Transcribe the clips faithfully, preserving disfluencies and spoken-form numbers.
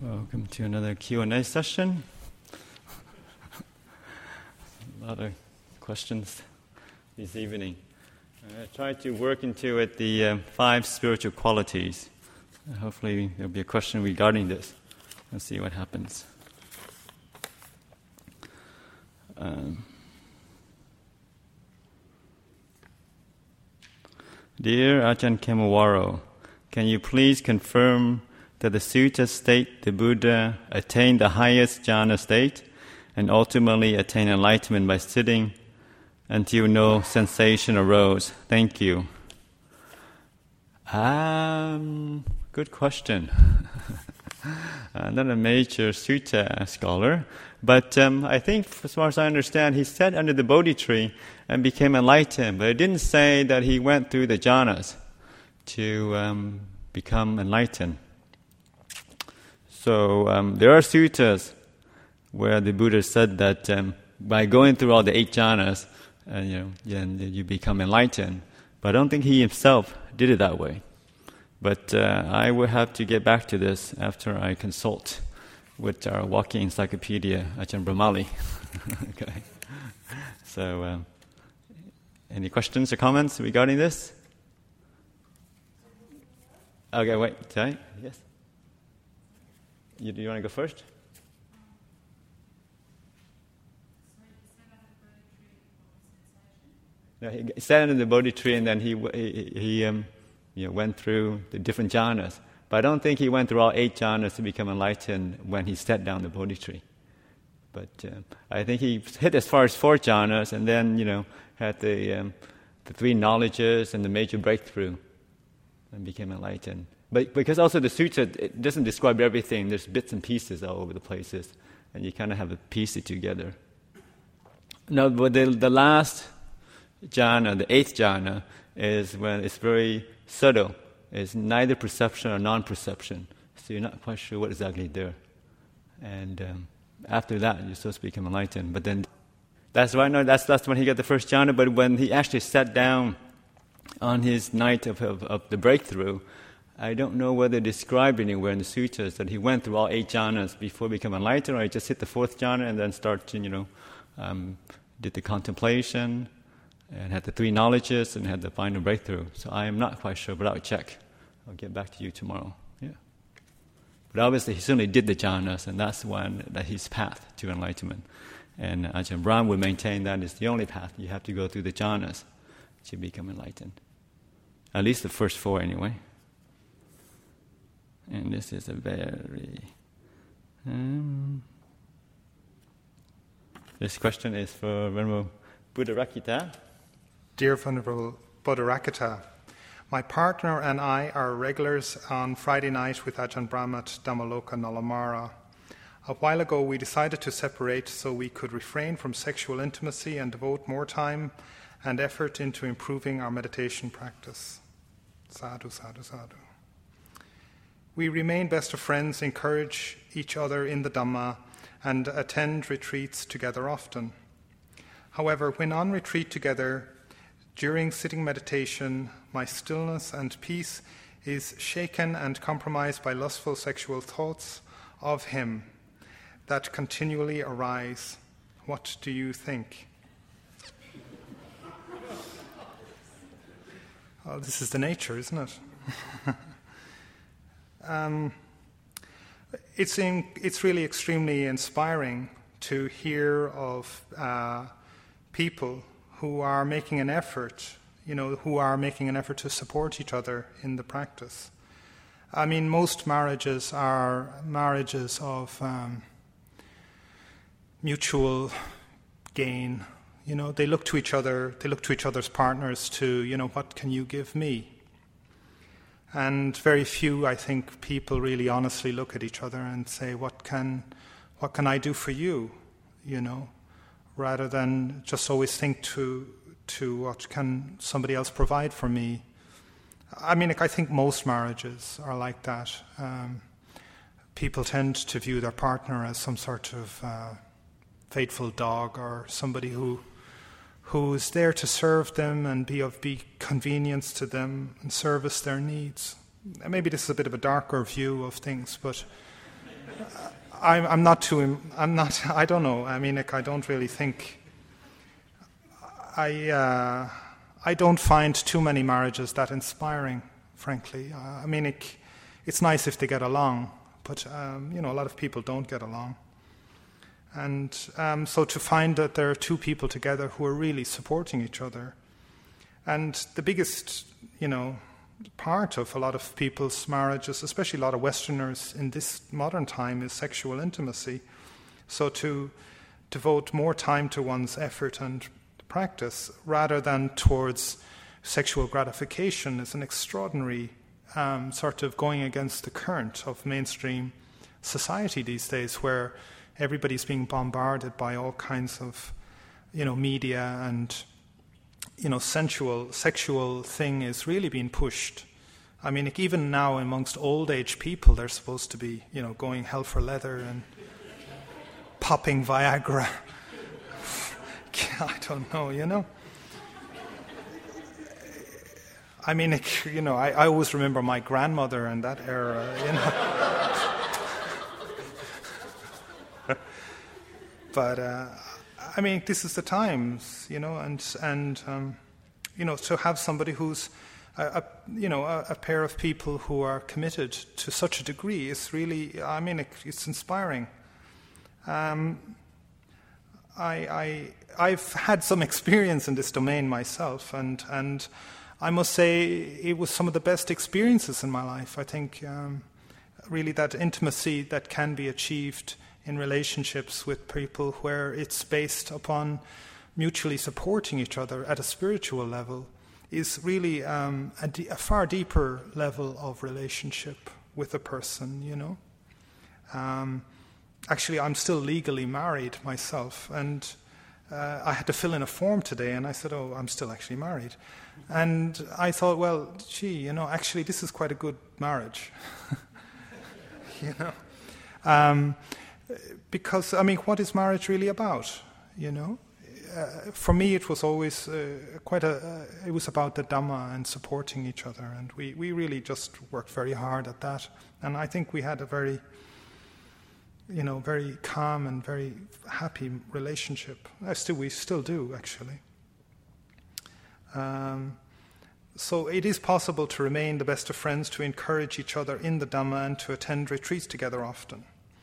Welcome to another Q and A session. A lot of questions this evening. I tried to work into it the uh, five spiritual qualities. Uh, hopefully there'll be a question regarding this. Let's see what happens. Um, Dear Ajahn Khemawaro, can you please confirm that the suttas state the Buddha attained the highest jhana state and ultimately attained enlightenment by sitting until no sensation arose? Thank you. Um, good question. I'm not a major sutta scholar, but um, I think, as far as I understand, he sat under the Bodhi tree and became enlightened, but it didn't say that he went through the jhanas to um, become enlightened. So um, there are suttas where the Buddha said that um, by going through all the eight jhanas, uh, you know, then you become enlightened. But I don't think he himself did it that way. But uh, I will have to get back to this after I consult with our walking encyclopedia, Ajahn Brahmali. Okay. So, um, any questions or comments regarding this? Okay, wait. Sorry. Yes. You, do you want to go first? No, he sat under the Bodhi tree and then he he, he um, you know, went through the different jhanas. But I don't think he went through all eight jhanas to become enlightened when he sat down the Bodhi tree. But uh, I think he hit as far as four jhanas and then, you know, had the um, the three knowledges and the major breakthrough and became enlightened. But because also the sutta, it doesn't describe everything. There's bits and pieces all over the places, and you kind of have to piece it together. Now, but the, the last jhana, the eighth jhana, is when it's very subtle. It's neither perception or non-perception. So you're not quite sure what is exactly there. And um, after that, you're supposed to become enlightened. But then, that's right. No, that's that's when he got the first jhana. But when he actually sat down on his night of of, of the breakthrough, I don't know whether described anywhere in the sutras that he went through all eight jhanas before becoming enlightened, or he just hit the fourth jhana and then started, you know, um, did the contemplation and had the three knowledges and had the final breakthrough. So I am not quite sure, but I'll check. I'll get back to you tomorrow. Yeah. But obviously he certainly did the jhanas, and that's one that his path to enlightenment. And Ajahn Brahm would maintain that is the only path. You have to go through the jhanas to become enlightened. At least the first four anyway. And this is a very... Um, this question is for Venerable Buddharakkhita. Dear Venerable Buddharakkhita, my partner and I are regulars on Friday night with Ajahn Brahm at Dhammaloka Nalamara. A while ago we decided to separate so we could refrain from sexual intimacy and devote more time and effort into improving our meditation practice. Sadhu, sadhu, sadhu. We remain best of friends, encourage each other in the Dhamma, and attend retreats together often. However, when on retreat together, during sitting meditation, my stillness and peace is shaken and compromised by lustful sexual thoughts of him that continually arise. What do you think? Well, this is the nature, isn't it? Um, it's in, it's really extremely inspiring to hear of uh, people who are making an effort, you know, who are making an effort to support each other in the practice. I mean, most marriages are marriages of um, mutual gain. You know, they look to each other, they look to each other's partners to, you know, what can you give me? And very few, I think, people really honestly look at each other and say, what can what can I do for you, you know, rather than just always think to to what can somebody else provide for me. I mean, like, I think most marriages are like that. Um, people tend to view their partner as some sort of uh, faithful dog or somebody who who is there to serve them and be of be convenience to them and service their needs. And maybe this is a bit of a darker view of things, but I'm, I'm not too. I'm not. I don't know. I mean, like, I don't really think. I uh, I don't find too many marriages that inspiring, frankly. Uh, I mean, it, it's nice if they get along, but um, you know, a lot of people don't get along. And um, so to find that there are two people together who are really supporting each other, and the biggest, you know, part of a lot of people's marriages, especially a lot of Westerners in this modern time, is sexual intimacy. So to devote more time to one's effort and practice rather than towards sexual gratification is an extraordinary um, sort of going against the current of mainstream society these days, where everybody's being bombarded by all kinds of, you know, media, and, you know, sensual, sexual thing is really being pushed. I mean, like, even now amongst old age people, they're supposed to be, you know, going hell for leather and popping Viagra. I don't know, you know. I mean, like, you know, I, I always remember my grandmother and that era, you know. But uh, I mean, this is the times, you know, and and um, you know, to have somebody who's a, a you know a, a pair of people who are committed to such a degree is really, I mean, it, it's inspiring. Um, I, I I've had some experience in this domain myself, and and I must say it was some of the best experiences in my life. I think um, really that intimacy that can be achieved in relationships with people where it's based upon mutually supporting each other at a spiritual level is really um, a, d- a far deeper level of relationship with a person, you know. Um, actually, I'm still legally married myself, and uh, I had to fill in a form today, and I said, oh, I'm still actually married. And I thought, well, gee, you know, actually this is quite a good marriage. you know. Um, Because, I mean, what is marriage really about, you know? Uh, for me, it was always uh, quite a, uh, it was about the Dhamma and supporting each other, and we, we really just worked very hard at that. And I think we had a very, you know, very calm and very happy relationship. I still, we still do, actually. Um, so it is possible to remain the best of friends, to encourage each other in the Dhamma, and to attend retreats together often.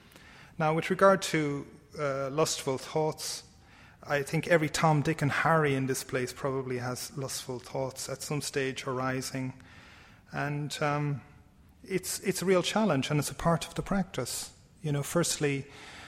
Now, with regard to uh, lustful thoughts, I think every Tom, Dick, and Harry in this place probably has lustful thoughts at some stage arising. And um, it's it's a real challenge, and it's a part of the practice. You know, firstly,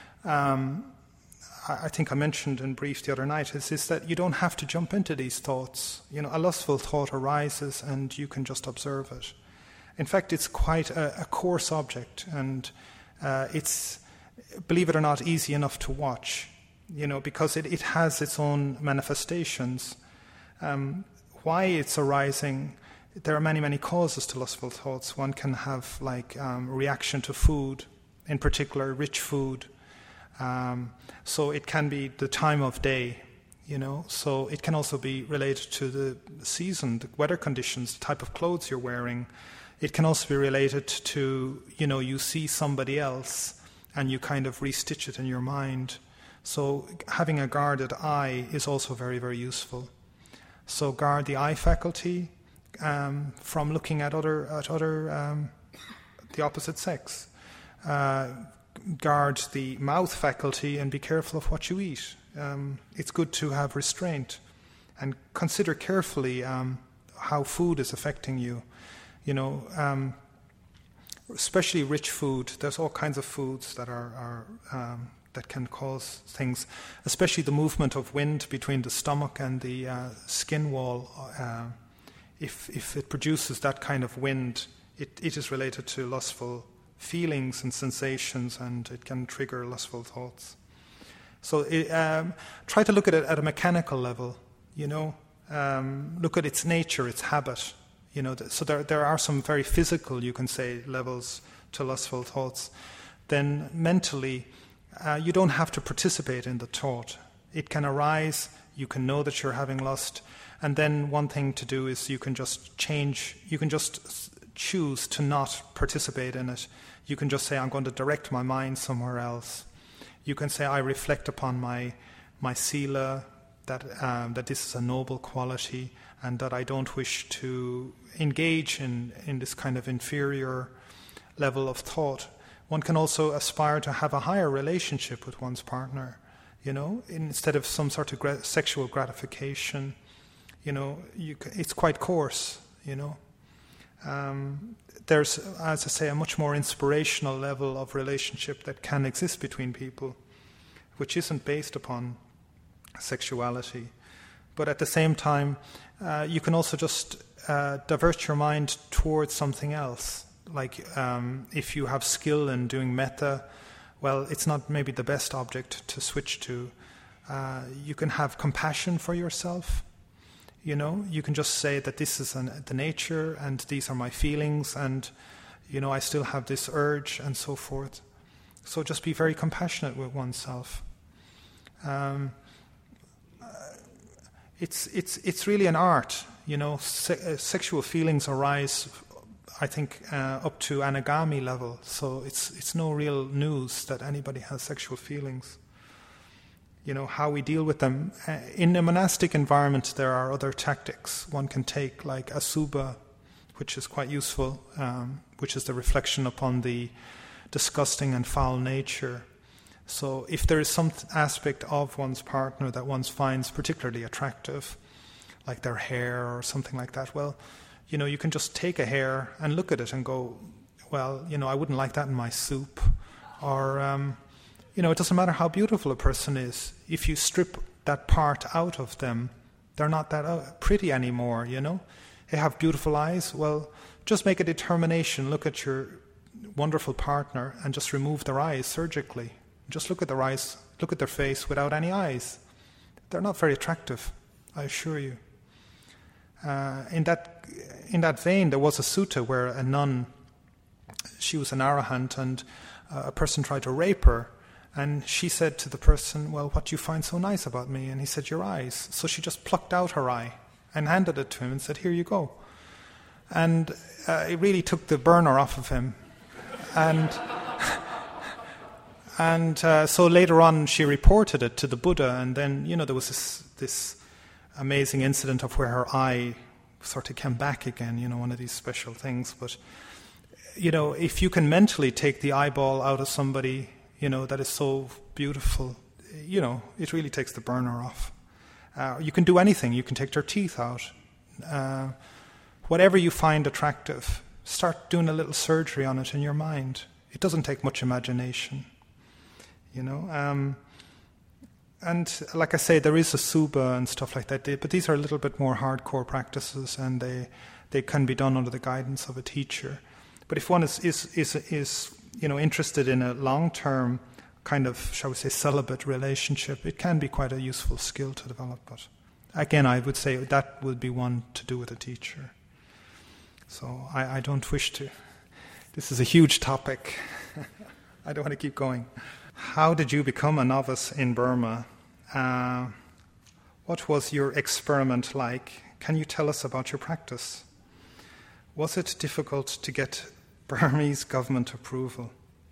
um, I, I think I mentioned in brief the other night, is, is that you don't have to jump into these thoughts. You know, a lustful thought arises, and you can just observe it. In fact, it's quite a, a coarse object, and uh, it's, believe it or not, easy enough to watch, you know, because it, it has its own manifestations. Um, why it's arising, there are many, many causes to lustful thoughts. One can have, like, um, reaction to food, in particular rich food. Um, so it can be the time of day, you know. So it can also be related to the season, the weather conditions, the type of clothes you're wearing. It can also be related to, you know, you see somebody else and you kind of restitch it in your mind. So having a guarded eye is also very, very useful. So guard the eye faculty um, from looking at other, at other um, the opposite sex. Uh, guard the mouth faculty and be careful of what you eat. Um, it's good to have restraint and consider carefully um, how food is affecting you. You know, um, especially rich food. There's all kinds of foods that are, are um, that can cause things, especially the movement of wind between the stomach and the uh, skin wall. Uh, if if it produces that kind of wind, it, it is related to lustful feelings and sensations, and it can trigger lustful thoughts. So it, um, try to look at it at a mechanical level, you know. Um, look at its nature, its habit. You know, so there there are some very physical, you can say, levels to lustful thoughts. Then mentally, uh, you don't have to participate in the thought. It can arise, you can know that you're having lust, and then one thing to do is you can just change, you can just choose to not participate in it. You can just say, I'm going to direct my mind somewhere else. You can say, I reflect upon my my sila, that um, that this is a noble quality, and that I don't wish to engage in, in this kind of inferior level of thought. One can also aspire to have a higher relationship with one's partner, you know, instead of some sort of gra- sexual gratification. You know, you c- it's quite coarse, you know. Um, there's, as I say, a much more inspirational level of relationship that can exist between people, which isn't based upon sexuality. But at the same time, uh, you can also just uh, divert your mind towards something else. Like um, if you have skill in doing metta, well, it's not maybe the best object to switch to. Uh, you can have compassion for yourself. You know, you can just say that this is an, the nature and these are my feelings and, you know, I still have this urge and so forth. So just be very compassionate with oneself. Um, it's it's it's really an art, you know. Se- uh, sexual feelings arise, I think, uh, up to anagami level. So it's it's no real news that anybody has sexual feelings. You know, how we deal with them. Uh, in a monastic environment, there are other tactics one can take, like asubha, which is quite useful, um, which is the reflection upon the disgusting and foul nature. So if there is some aspect of one's partner that one finds particularly attractive, like their hair or something like that, well, you know, you can just take a hair and look at it and go, well, you know, I wouldn't like that in my soup. Or, um, you know, it doesn't matter how beautiful a person is. If you strip that part out of them, they're not that pretty anymore, you know. They have beautiful eyes. Well, just make a determination. Look at your wonderful partner and just remove their eyes surgically. Just look at their eyes, look at their face without any eyes. They're not very attractive, I assure you. Uh, in that in that vein, there was a sutta where a nun, she was an arahant, and uh, a person tried to rape her. And she said to the person, well, what do you find so nice about me? And he said, your eyes. So she just plucked out her eye and handed it to him and said, here you go. And uh, it really took the burner off of him. And and uh, so later on she reported it to the Buddha, and then, you know, there was this, this amazing incident of where her eye sort of came back again, you know, one of these special things. But, you know, if you can mentally take the eyeball out of somebody, you know, that is so beautiful, you know, it really takes the burner off. Uh, you can do anything. You can take their teeth out. Uh, whatever you find attractive, start doing a little surgery on it in your mind. It doesn't take much imagination, you know. Um, and like I say, there is a subha and stuff like that, they, but these are a little bit more hardcore practices, and they they can be done under the guidance of a teacher. But if one is is is, is you know, interested in a long-term kind of, shall we say, celibate relationship, it can be quite a useful skill to develop. But again, I would say that would be one to do with a teacher. So I, I don't wish to. This is a huge topic. I don't want to keep going. How did you become a novice in Burma? Uh, what was your experiment like? Can you tell us about your practice? Was it difficult to get Burmese government approval?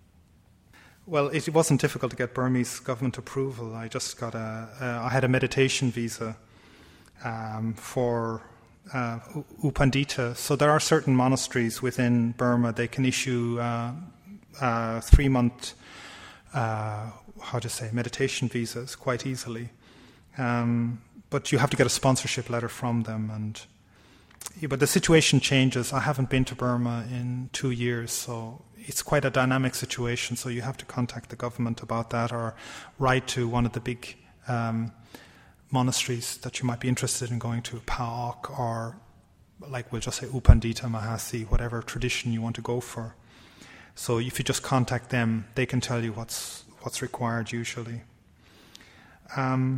Well, it wasn't difficult to get Burmese government approval. I just got a, uh, I had a meditation visa um, for uh, U Pandita. So there are certain monasteries within Burma, they can issue uh, uh, three-month, uh, how to say, meditation visas quite easily. Um, but you have to get a sponsorship letter from them, and yeah, but the situation changes. I haven't been to Burma in two years, so it's quite a dynamic situation. So you have to contact the government about that, or write to one of the big um, monasteries that you might be interested in going to, Paok, or like we'll just say U Pandita, Mahasi, whatever tradition you want to go for. So if you just contact them, they can tell you what's what's required usually. Um,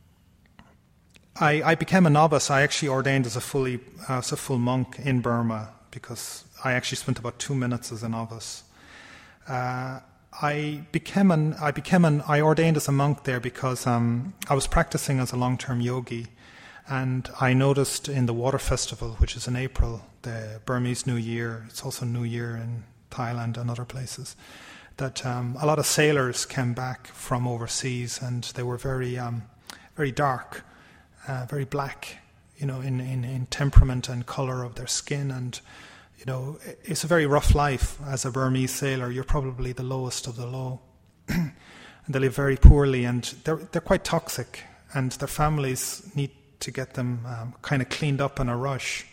I, I became a novice. I actually ordained as a fully uh, as a full monk in Burma, because I actually spent about two minutes as a novice. Uh, I became an I became an I ordained as a monk there because um, I was practicing as a long-term yogi, and I noticed in the water festival, which is in April, the Burmese New Year. It's also New Year in Thailand and other places, that um, a lot of sailors came back from overseas, and they were very, um, very dark, uh, very black, you know, in, in, in temperament and colour of their skin. And, you know, it's a very rough life. As a Burmese sailor, you're probably the lowest of the low. And they live very poorly, and they're, they're quite toxic, and their families need to get them um, kind of cleaned up in a rush.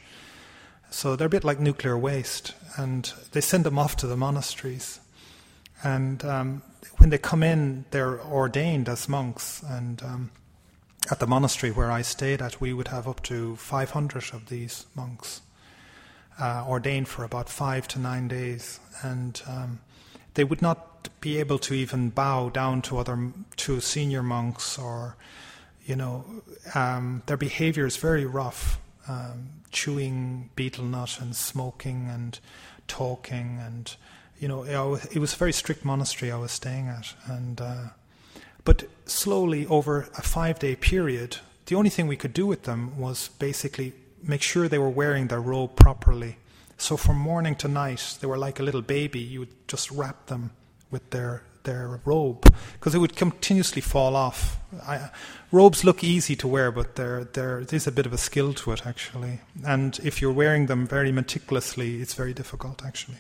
So they're a bit like nuclear waste, and they send them off to the monasteries. And um, when they come in, they're ordained as monks. And um, at the monastery where I stayed at, we would have up to five hundred of these monks uh, ordained for about five to nine days. And um, they would not be able to even bow down to other to senior monks, or, you know, um, their behavior is very rough. Um, chewing betel nut and smoking and talking, and, you know, it was a very strict monastery I was staying at. And uh, but slowly, over a five-day period, the only thing we could do with them was basically make sure they were wearing their robe properly. So from morning to night, they were like a little baby. You would just wrap them with their their robe, because it would continuously fall off. I, robes look easy to wear, but there there is a bit of a skill to it, actually. And if you're wearing them very meticulously, it's very difficult, actually.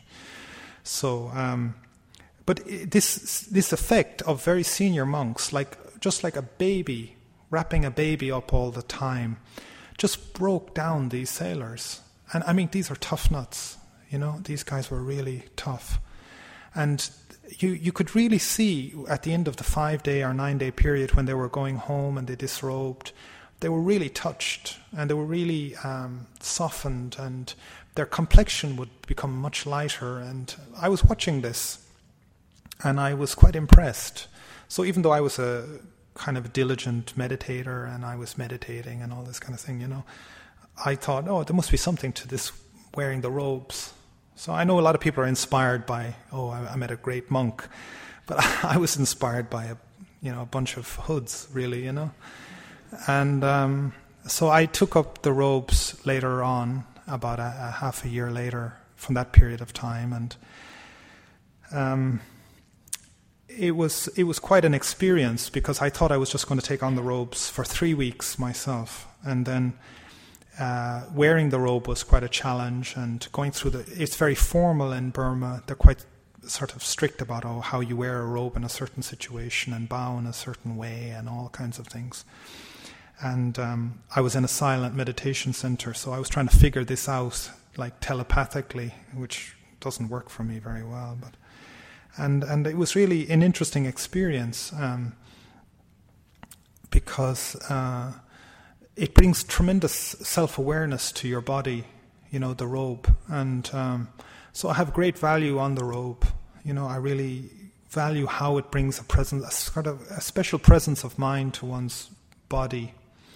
So, um, but this this effect of very senior monks, like just like a baby, wrapping a baby up all the time, just broke down these sailors. And I mean, these are tough nuts, you know. These guys were really tough, and You you could really see at the end of the five-day or nine-day period, when they were going home and they disrobed, they were really touched, and they were really um, softened, and their complexion would become much lighter. And I was watching this, and I was quite impressed. So even though I was a kind of diligent meditator, and I was meditating and all this kind of thing, you know, I thought, oh, there must be something to this wearing the robes. So I know a lot of people are inspired by, oh, I, I met a great monk, but I was inspired by a, you know, a bunch of hoods, really, you know. And um, so I took up the robes later on, about a, a half a year later from that period of time, and um, it was it was quite an experience, because I thought I was just going to take on the robes for three weeks myself, and then. Uh, wearing the robe was quite a challenge, and going through the... It's very formal in Burma. They're quite sort of strict about oh, how you wear a robe in a certain situation, and bow in a certain way, and all kinds of things. And um, I was in a silent meditation center, so I was trying to figure this out, like telepathically, which doesn't work for me very well. But and and it was really an interesting experience, um, because... Uh, It brings tremendous self-awareness to your body, you know, the robe. And um, so I have great value on the robe. You know, I really value how it brings a presence, a sort of a special presence of mind to one's body.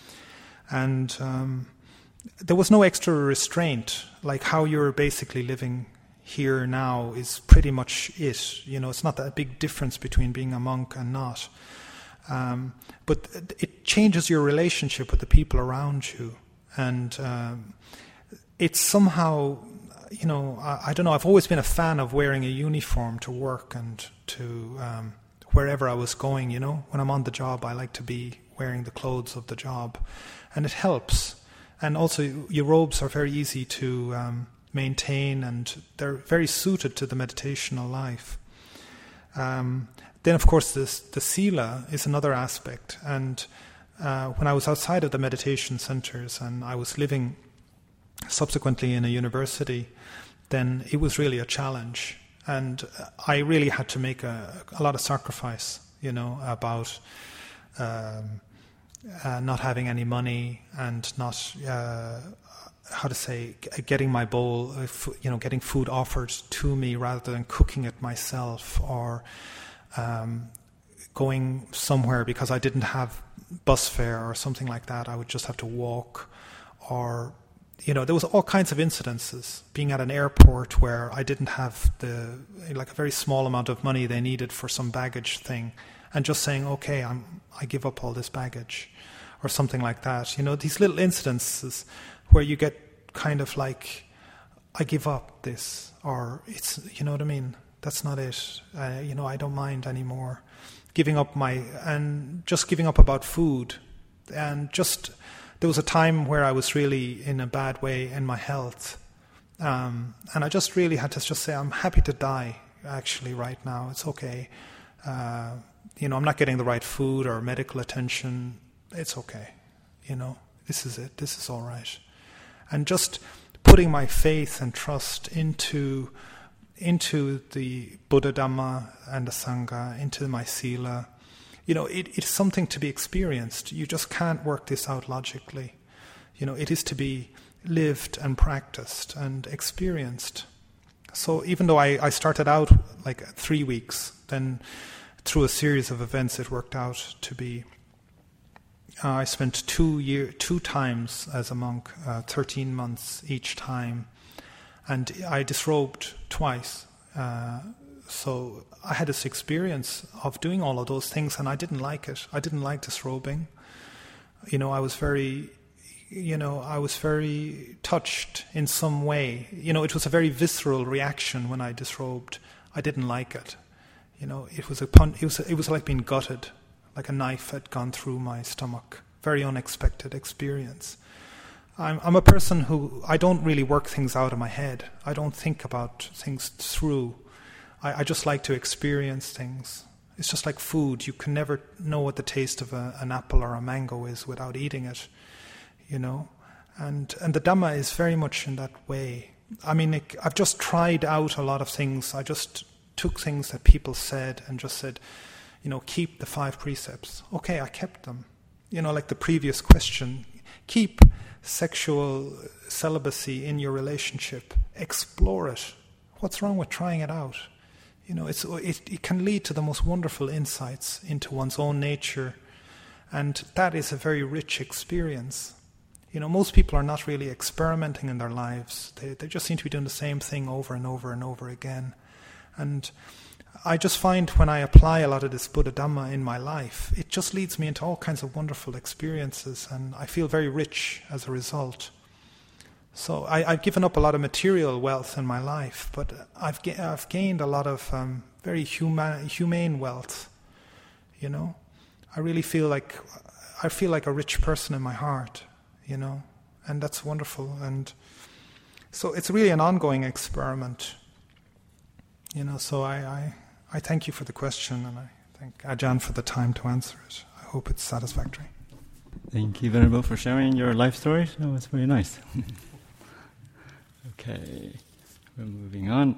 And um, there was no extra restraint, like how you're basically living here now is pretty much it. You know, it's not that big difference between being a monk and not. Um, but it changes your relationship with the people around you, and um, it's somehow, you know, I, I don't know. I've always been a fan of wearing a uniform to work and to um, wherever I was going. You know, when I'm on the job, I like to be wearing the clothes of the job, and it helps. And also, your robes are very easy to um, maintain, and they're very suited to the meditational life. Um, Then, of course, this, the sila is another aspect. And uh, when I was outside of the meditation centers, and I was living subsequently in a university, then it was really a challenge. And I really had to make a, a lot of sacrifice, you know, about um, uh, not having any money, and not, uh, how to say, getting my bowl, of, you know, getting food offered to me rather than cooking it myself, or... Um, going somewhere because I didn't have bus fare or something like that. I would just have to walk, or, you know, there was all kinds of incidences. Being at an airport where I didn't have the, like a very small amount of money they needed for some baggage thing, and just saying, okay, I'm, I give up all this baggage, or something like that. You know, these little incidences where you get kind of like, I give up this, or it's, you know what I mean? That's not it. Uh, you know, I don't mind anymore. Giving up my, and just giving up about food. And just, there was a time where I was really in a bad way in my health. Um, and I just really had to just say, I'm happy to die, actually, right now. It's okay. Uh, you know, I'm not getting the right food or medical attention. It's okay. You know, this is it. This is all right. And just putting my faith and trust into into the Buddha Dhamma and the Sangha, into my Sila. You know, it, it's something to be experienced. You just can't work this out logically. You know, it is to be lived and practiced and experienced. So even though I, I started out like three weeks, then through a series of events it worked out to be, uh, I spent two year, two times as a monk, uh, thirteen months each time. And I disrobed twice. Uh, so I had this experience of doing all of those things, and I didn't like it. I didn't like disrobing. You know, I was very, you know, I was very touched in some way. You know, it was a very visceral reaction when I disrobed. I didn't like it. You know, it was a pun- it was it was like being gutted, like a knife had gone through my stomach. Very unexpected experience. I'm, I'm a person who, I don't really work things out in my head. I don't think about things through. I, I just like to experience things. It's just like food. You can never know what the taste of a, an apple or a mango is without eating it, you know. And and the Dhamma is very much in that way. I mean, it, I've just tried out a lot of things. I just took things that people said and just said, you know, keep the five precepts. Okay, I kept them. You know, like the previous question, keep sexual celibacy in your relationship. Explore it. What's wrong with trying it out? You know, it's it, it can lead to the most wonderful insights into one's own nature, and that is a very rich experience. You know, most people are not really experimenting in their lives. They they just seem to be doing the same thing over and over and over again. And I just find when I apply a lot of this Buddha Dhamma in my life, it just leads me into all kinds of wonderful experiences, and I feel very rich as a result. So I, I've given up a lot of material wealth in my life, but I've ga- I've gained a lot of um, very human, humane wealth. You know, I really feel like I feel like a rich person in my heart. You know, and that's wonderful. And so it's really an ongoing experiment. You know, so I. I I thank you for the question, and I thank Ajahn for the time to answer it. I hope it's satisfactory. Thank you, Venerable, for sharing your life story. That was very nice. Okay, we're moving on.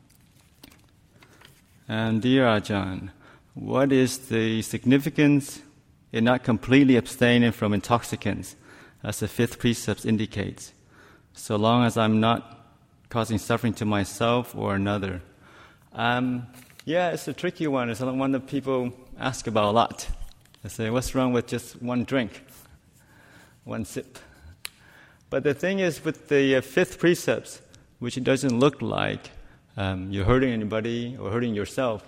And dear Ajahn, what is the significance in not completely abstaining from intoxicants, as the fifth precept indicates, so long as I'm not causing suffering to myself or another? Um... Yeah, it's a tricky one. It's one that people ask about a lot. They say, what's wrong with just one drink, one sip? But the thing is, with the uh, fifth precepts, which it doesn't look like um, you're hurting anybody or hurting yourself,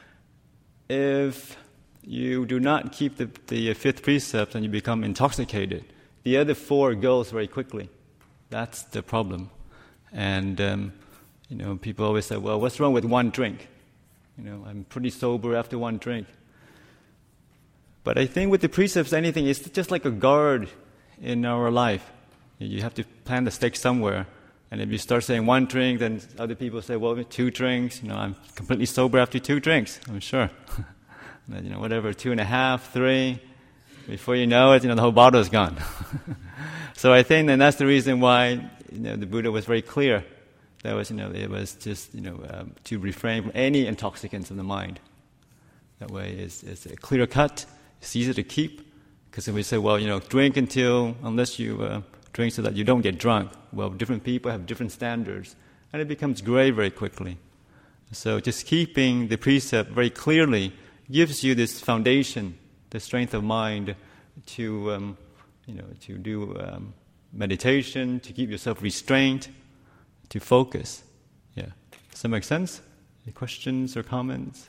if you do not keep the, the fifth precept and you become intoxicated, the other four goes very quickly. That's the problem. And, um, you know, people always say, well, what's wrong with one drink? You know, I'm pretty sober after one drink. But I think with the precepts, anything, it's just like a guard in our life. You have to plant the stake somewhere. And if you start saying one drink, then other people say, well, two drinks. You know, I'm completely sober after two drinks, I'm sure. You know, whatever, two and a half, three. Before you know it, you know, the whole bottle is gone. So I think, and that's the reason why, you know, the Buddha was very clear. That was, you know, it was just, you know, um, to refrain from any intoxicants in the mind. That way, it's, it's a clear cut. It's easy to keep. Because if we say, well, you know, drink until, unless you uh, drink so that you don't get drunk. Well, different people have different standards. And it becomes gray very quickly. So just keeping the precept very clearly gives you this foundation, the strength of mind to, um, you know, to do um, meditation, to keep yourself restrained, to focus. Yeah. Does that make sense? Any questions or comments?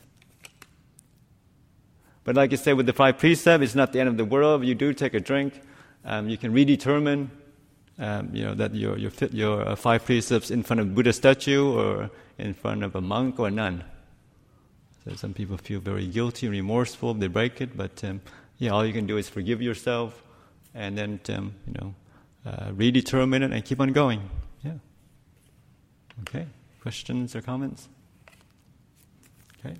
But like I said, with the five precepts, it's not the end of the world. If you do take a drink, um, you can redetermine um, you know, that your your, your uh, five precepts in front of a Buddha statue or in front of a monk or a nun. So some people feel very guilty and remorseful if they break it, but um, yeah, all you can do is forgive yourself and then um, you know uh, redetermine it and keep on going. Yeah. Okay. Questions or comments? Okay.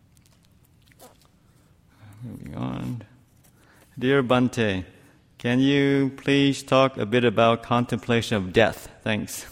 Moving on. Dear Bhante, can you please talk a bit about contemplation of death? Thanks.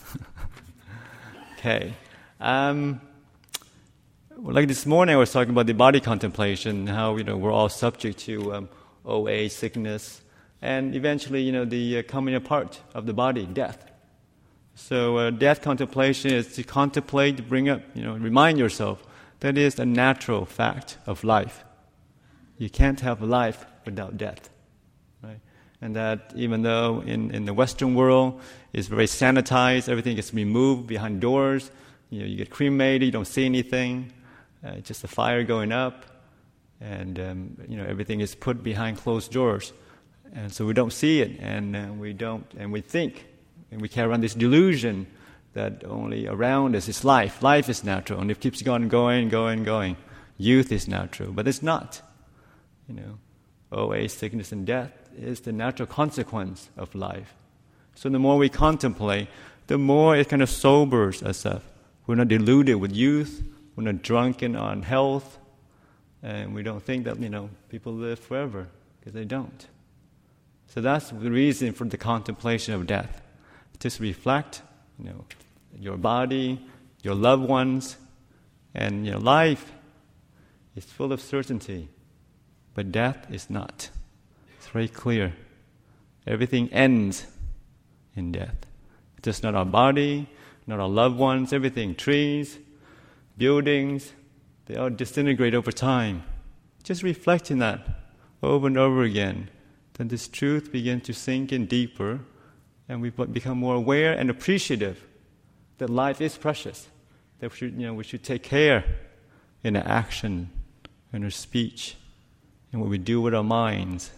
Okay. Um, well, like this morning, I was talking about the body contemplation, how you know we're all subject to um, old age, sickness, and eventually, you know, the uh, coming apart of the body, death. So, uh, death contemplation is to contemplate, to bring up, you know, remind yourself that it is a natural fact of life. You can't have life without death, right? And that even though in, in the Western world it's very sanitized, everything gets removed behind doors, you know, you get cremated, you don't see anything, uh, just a fire going up, and um, you know, everything is put behind closed doors, and so we don't see it, and uh, we don't, and we think, and we carry around this delusion that only around us is life. Life is natural, and it keeps going, going, going, going. Youth is natural, but it's not. You know, old age, sickness, and death is the natural consequence of life. So the more we contemplate, the more it kind of sobers us up. We're not deluded with youth. We're not drunken on health, and we don't think that you know people live forever because they don't. So that's the reason for the contemplation of death. Just reflect, you know, your body, your loved ones, and you know, life is full of certainty, but death is not. It's very clear. Everything ends in death. It's just not our body, not our loved ones, everything, trees, buildings, they all disintegrate over time. Just reflecting that over and over again, then this truth begins to sink in deeper, and we become more aware and appreciative that life is precious, that we should, you know, we should take care in our action, in our speech, and what we do with our minds.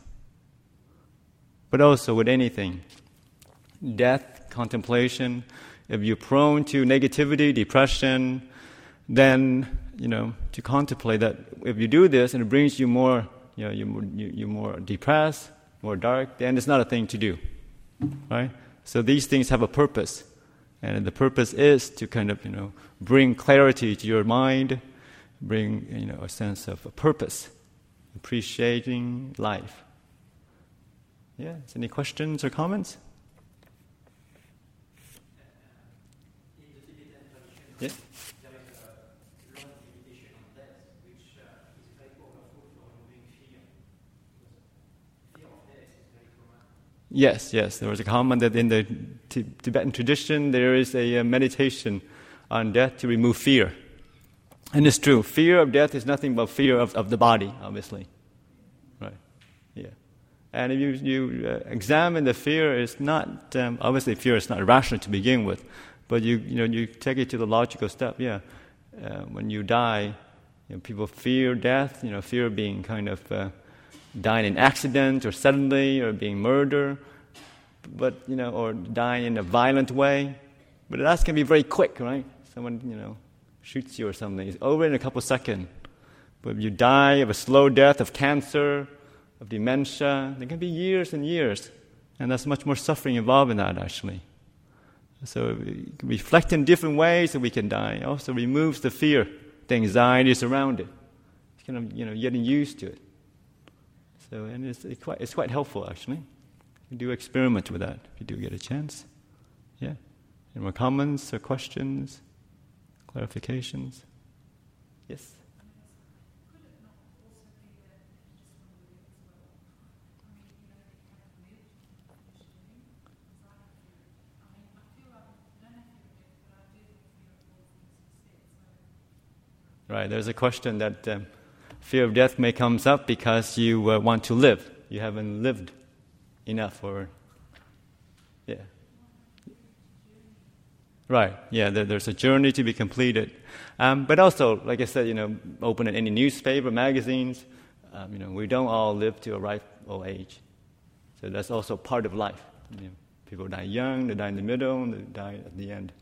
But also with anything. Death, contemplation, if you're prone to negativity, depression, then, you know, to contemplate that if you do this and it brings you more, you know, you're, you're more depressed, more dark, then it's not a thing to do. Right? So these things have a purpose, and the purpose is to kind of, you know, bring clarity to your mind, bring, you know, a sense of a purpose, appreciating life. Yeah. Any questions or comments? Yeah. Yes, yes. There was a comment that in the T- Tibetan tradition there is a uh, meditation on death to remove fear. And it's true. Fear of death is nothing but fear of, of the body, obviously. Right. Yeah. And if you, you uh, examine the fear, it's not, um, obviously fear is not rational to begin with, but you you know you take it to the logical step. Yeah. Uh, when you die, you know, people fear death, you know, fear of being kind of uh, dying in accident or suddenly or being murdered, but, you know, or dying in a violent way. But that can be very quick, right? Someone, you know, shoots you or something. It's over in a couple seconds. But if you die of a slow death of cancer, of dementia, there can be years and years. And there's much more suffering involved in that, actually. So we can reflect in different ways that we can die. It also removes the fear, the anxieties around it. It's kind of, you know, getting used to it. So, and it's, it's quite it's quite helpful, actually. You can do experiment with that if you do get a chance. Yeah. Any more comments or questions, clarifications? Yes. Right. There's a question that um, fear of death may comes up because you uh, want to live. You haven't lived enough, or yeah. Right. Yeah. There, there's a journey to be completed, um, but also, like I said, you know, open in any newspaper, magazines. Um, you know, we don't all live to a ripe old age, so that's also part of life. You know, People die young, they die in the middle, and they die at the end.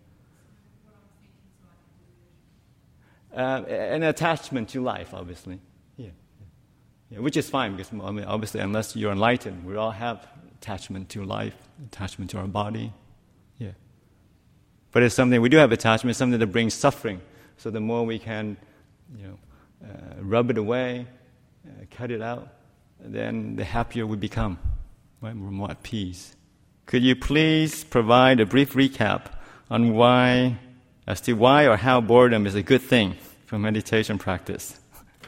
Uh, an attachment to life, obviously. Yeah. Yeah, which is fine, because I mean, obviously, unless you're enlightened, we all have attachment to life, attachment to our body. Yeah. But it's something, we do have attachment, it's something that brings suffering. So the more we can, you know, uh, rub it away, uh, cut it out, then the happier we become. Right? We're more at peace. Could you please provide a brief recap on why, as to why or how boredom is a good thing for meditation practice?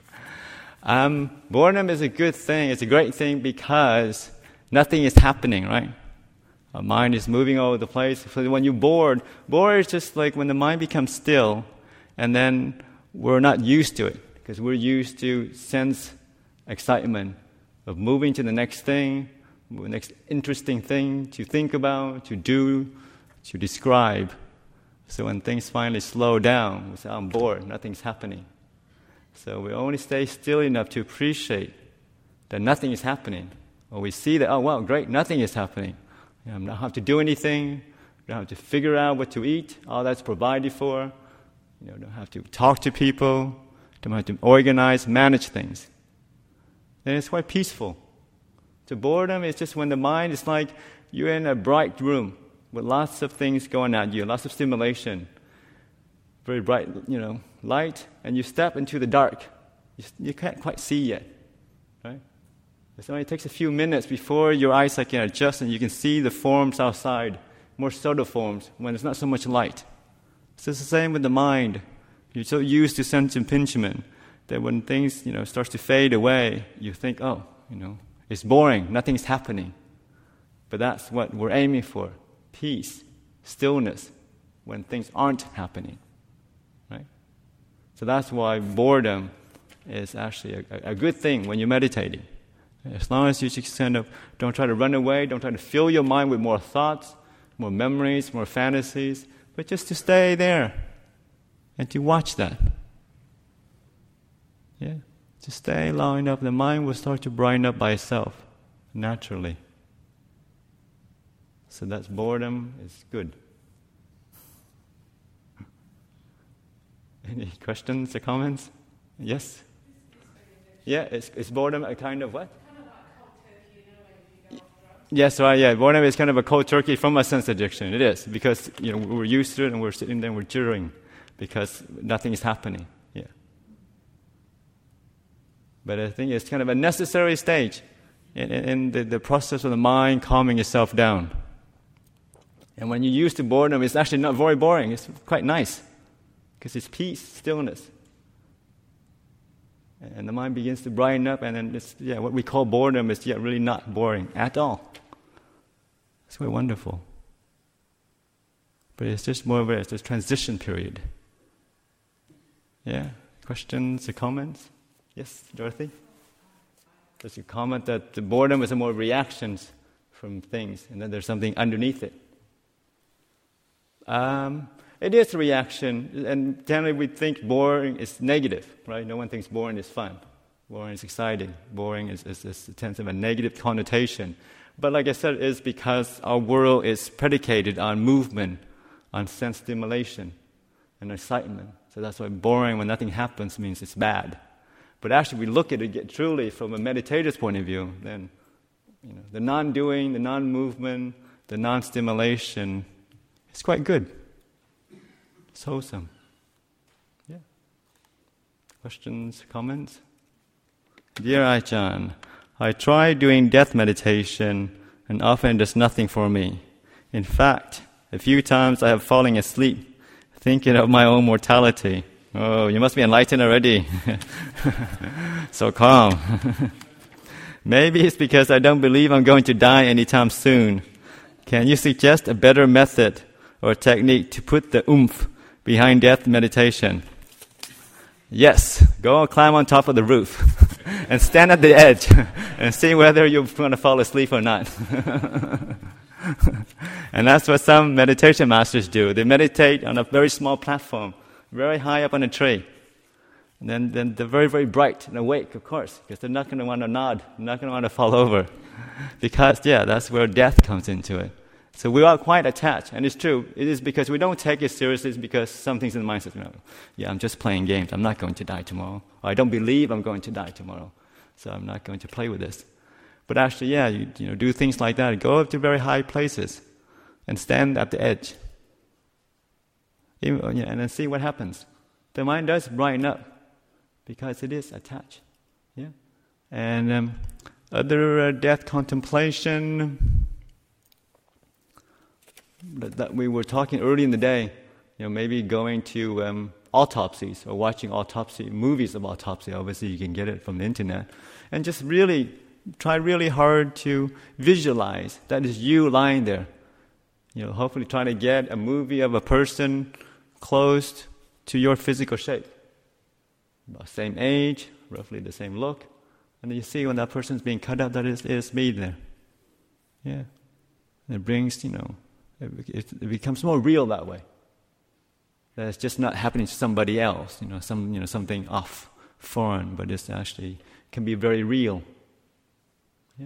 um, boredom is a good thing. It's a great thing because nothing is happening, right? Our mind is moving all over the place. So when you're bored, bored is just like when the mind becomes still, and then we're not used to it because we're used to sense excitement of moving to the next thing, the next interesting thing to think about, to do, to describe. So when things finally slow down, we say, I'm bored, nothing's happening. So we only stay still enough to appreciate that nothing is happening. Or we see that, oh, wow, great, nothing is happening. You know, I don't have to do anything. I don't have to figure out what to eat. All that's provided for. You know, don't have to talk to people. Don't have to organize, manage things. Then it's quite peaceful. So boredom is just when the mind is like you're in a bright room with lots of things going at you, lots of stimulation, very bright, you know, light, and you step into the dark. You, you can't quite see yet, right? It only takes a few minutes before your eyesight can adjust and you can see the forms outside, more subtle forms, when there's not so much light. So it's the same with the mind. You're so used to sense impingement that when things, you know, starts to fade away, you think, oh, you know, it's boring, nothing's happening. But that's what we're aiming for. Peace, stillness, when things aren't happening, right? So that's why boredom is actually a, a good thing when you're meditating. As long as you just kind of don't try to run away, don't try to fill your mind with more thoughts, more memories, more fantasies, but just to stay there and to watch that. Yeah, to stay long enough, the mind will start to brighten up by itself, naturally. So that's boredom is good. Any questions or comments? Yes? Yeah, is, is boredom a kind of what? Yes, right, yeah. Boredom is kind of a cold turkey from a sense addiction. It is, because, you know, we're used to it and we're sitting there and we're jittering because nothing is happening. Yeah. But I think it's kind of a necessary stage in, in the, the process of the mind calming itself down. And when you're used to boredom, it's actually not very boring. It's quite nice because it's peace, stillness. And the mind begins to brighten up, and then it's, yeah, what we call boredom is yeah, really not boring at all. It's quite wonderful. But it's just more of a, it's a transition period. Yeah? Questions or comments? Yes, Dorothy? There's a comment that the boredom is more reactions from things, and then there's something underneath it. Um, it is a reaction, and generally we think boring is negative, right? No one thinks boring is fun. Boring is exciting. Boring is, is, is tends to have a negative connotation. But like I said, it's because our world is predicated on movement, on sense stimulation, and excitement. So that's why boring when nothing happens means it's bad. But actually, we look at it truly from a meditator's point of view, then you know, the non-doing, the non-movement, the non-stimulation, it's quite good. It's wholesome. Yeah. Questions, comments? Dear Ajahn, I try doing death meditation and often it does nothing for me. In fact, a few times I have fallen asleep thinking of my own mortality. Oh, you must be enlightened already. So calm. Maybe it's because I don't believe I'm going to die anytime soon. Can you suggest a better method or technique to put the oomph behind death meditation? Yes, go climb on top of the roof and stand at the edge and see whether you're going to fall asleep or not. And that's what some meditation masters do. They meditate on a very small platform, very high up on a tree. And then, then they're very, very bright and awake, of course, because they're not going to want to nod, they're not going to want to fall over. Because, yeah, that's where death comes into it. So we are quite attached, and it's true. It is because we don't take it seriously. It's because something's in the mind says, no, yeah, I'm just playing games. I'm not going to die tomorrow. Or I don't believe I'm going to die tomorrow, so I'm not going to play with this. But actually, yeah, you, you know, do things like that. Go up to very high places and stand at the edge. Even, you know, and then see what happens. The mind does brighten up because it is attached. Yeah, and um, other uh, death contemplation that, that we were talking early in the day. You know, maybe going to um, autopsies or watching autopsy movies of autopsy. Obviously, you can get it from the internet, and just really try really hard to visualize that is you lying there. You know, hopefully try to get a movie of a person close to your physical shape. About same age, roughly the same look. And then you see when that person's being cut out, that is, is me there. Yeah. And it brings, you know, it, it, it becomes more real that way. That it's just not happening to somebody else, you know, some, you know, something off, foreign, but it's actually can be very real. Yeah.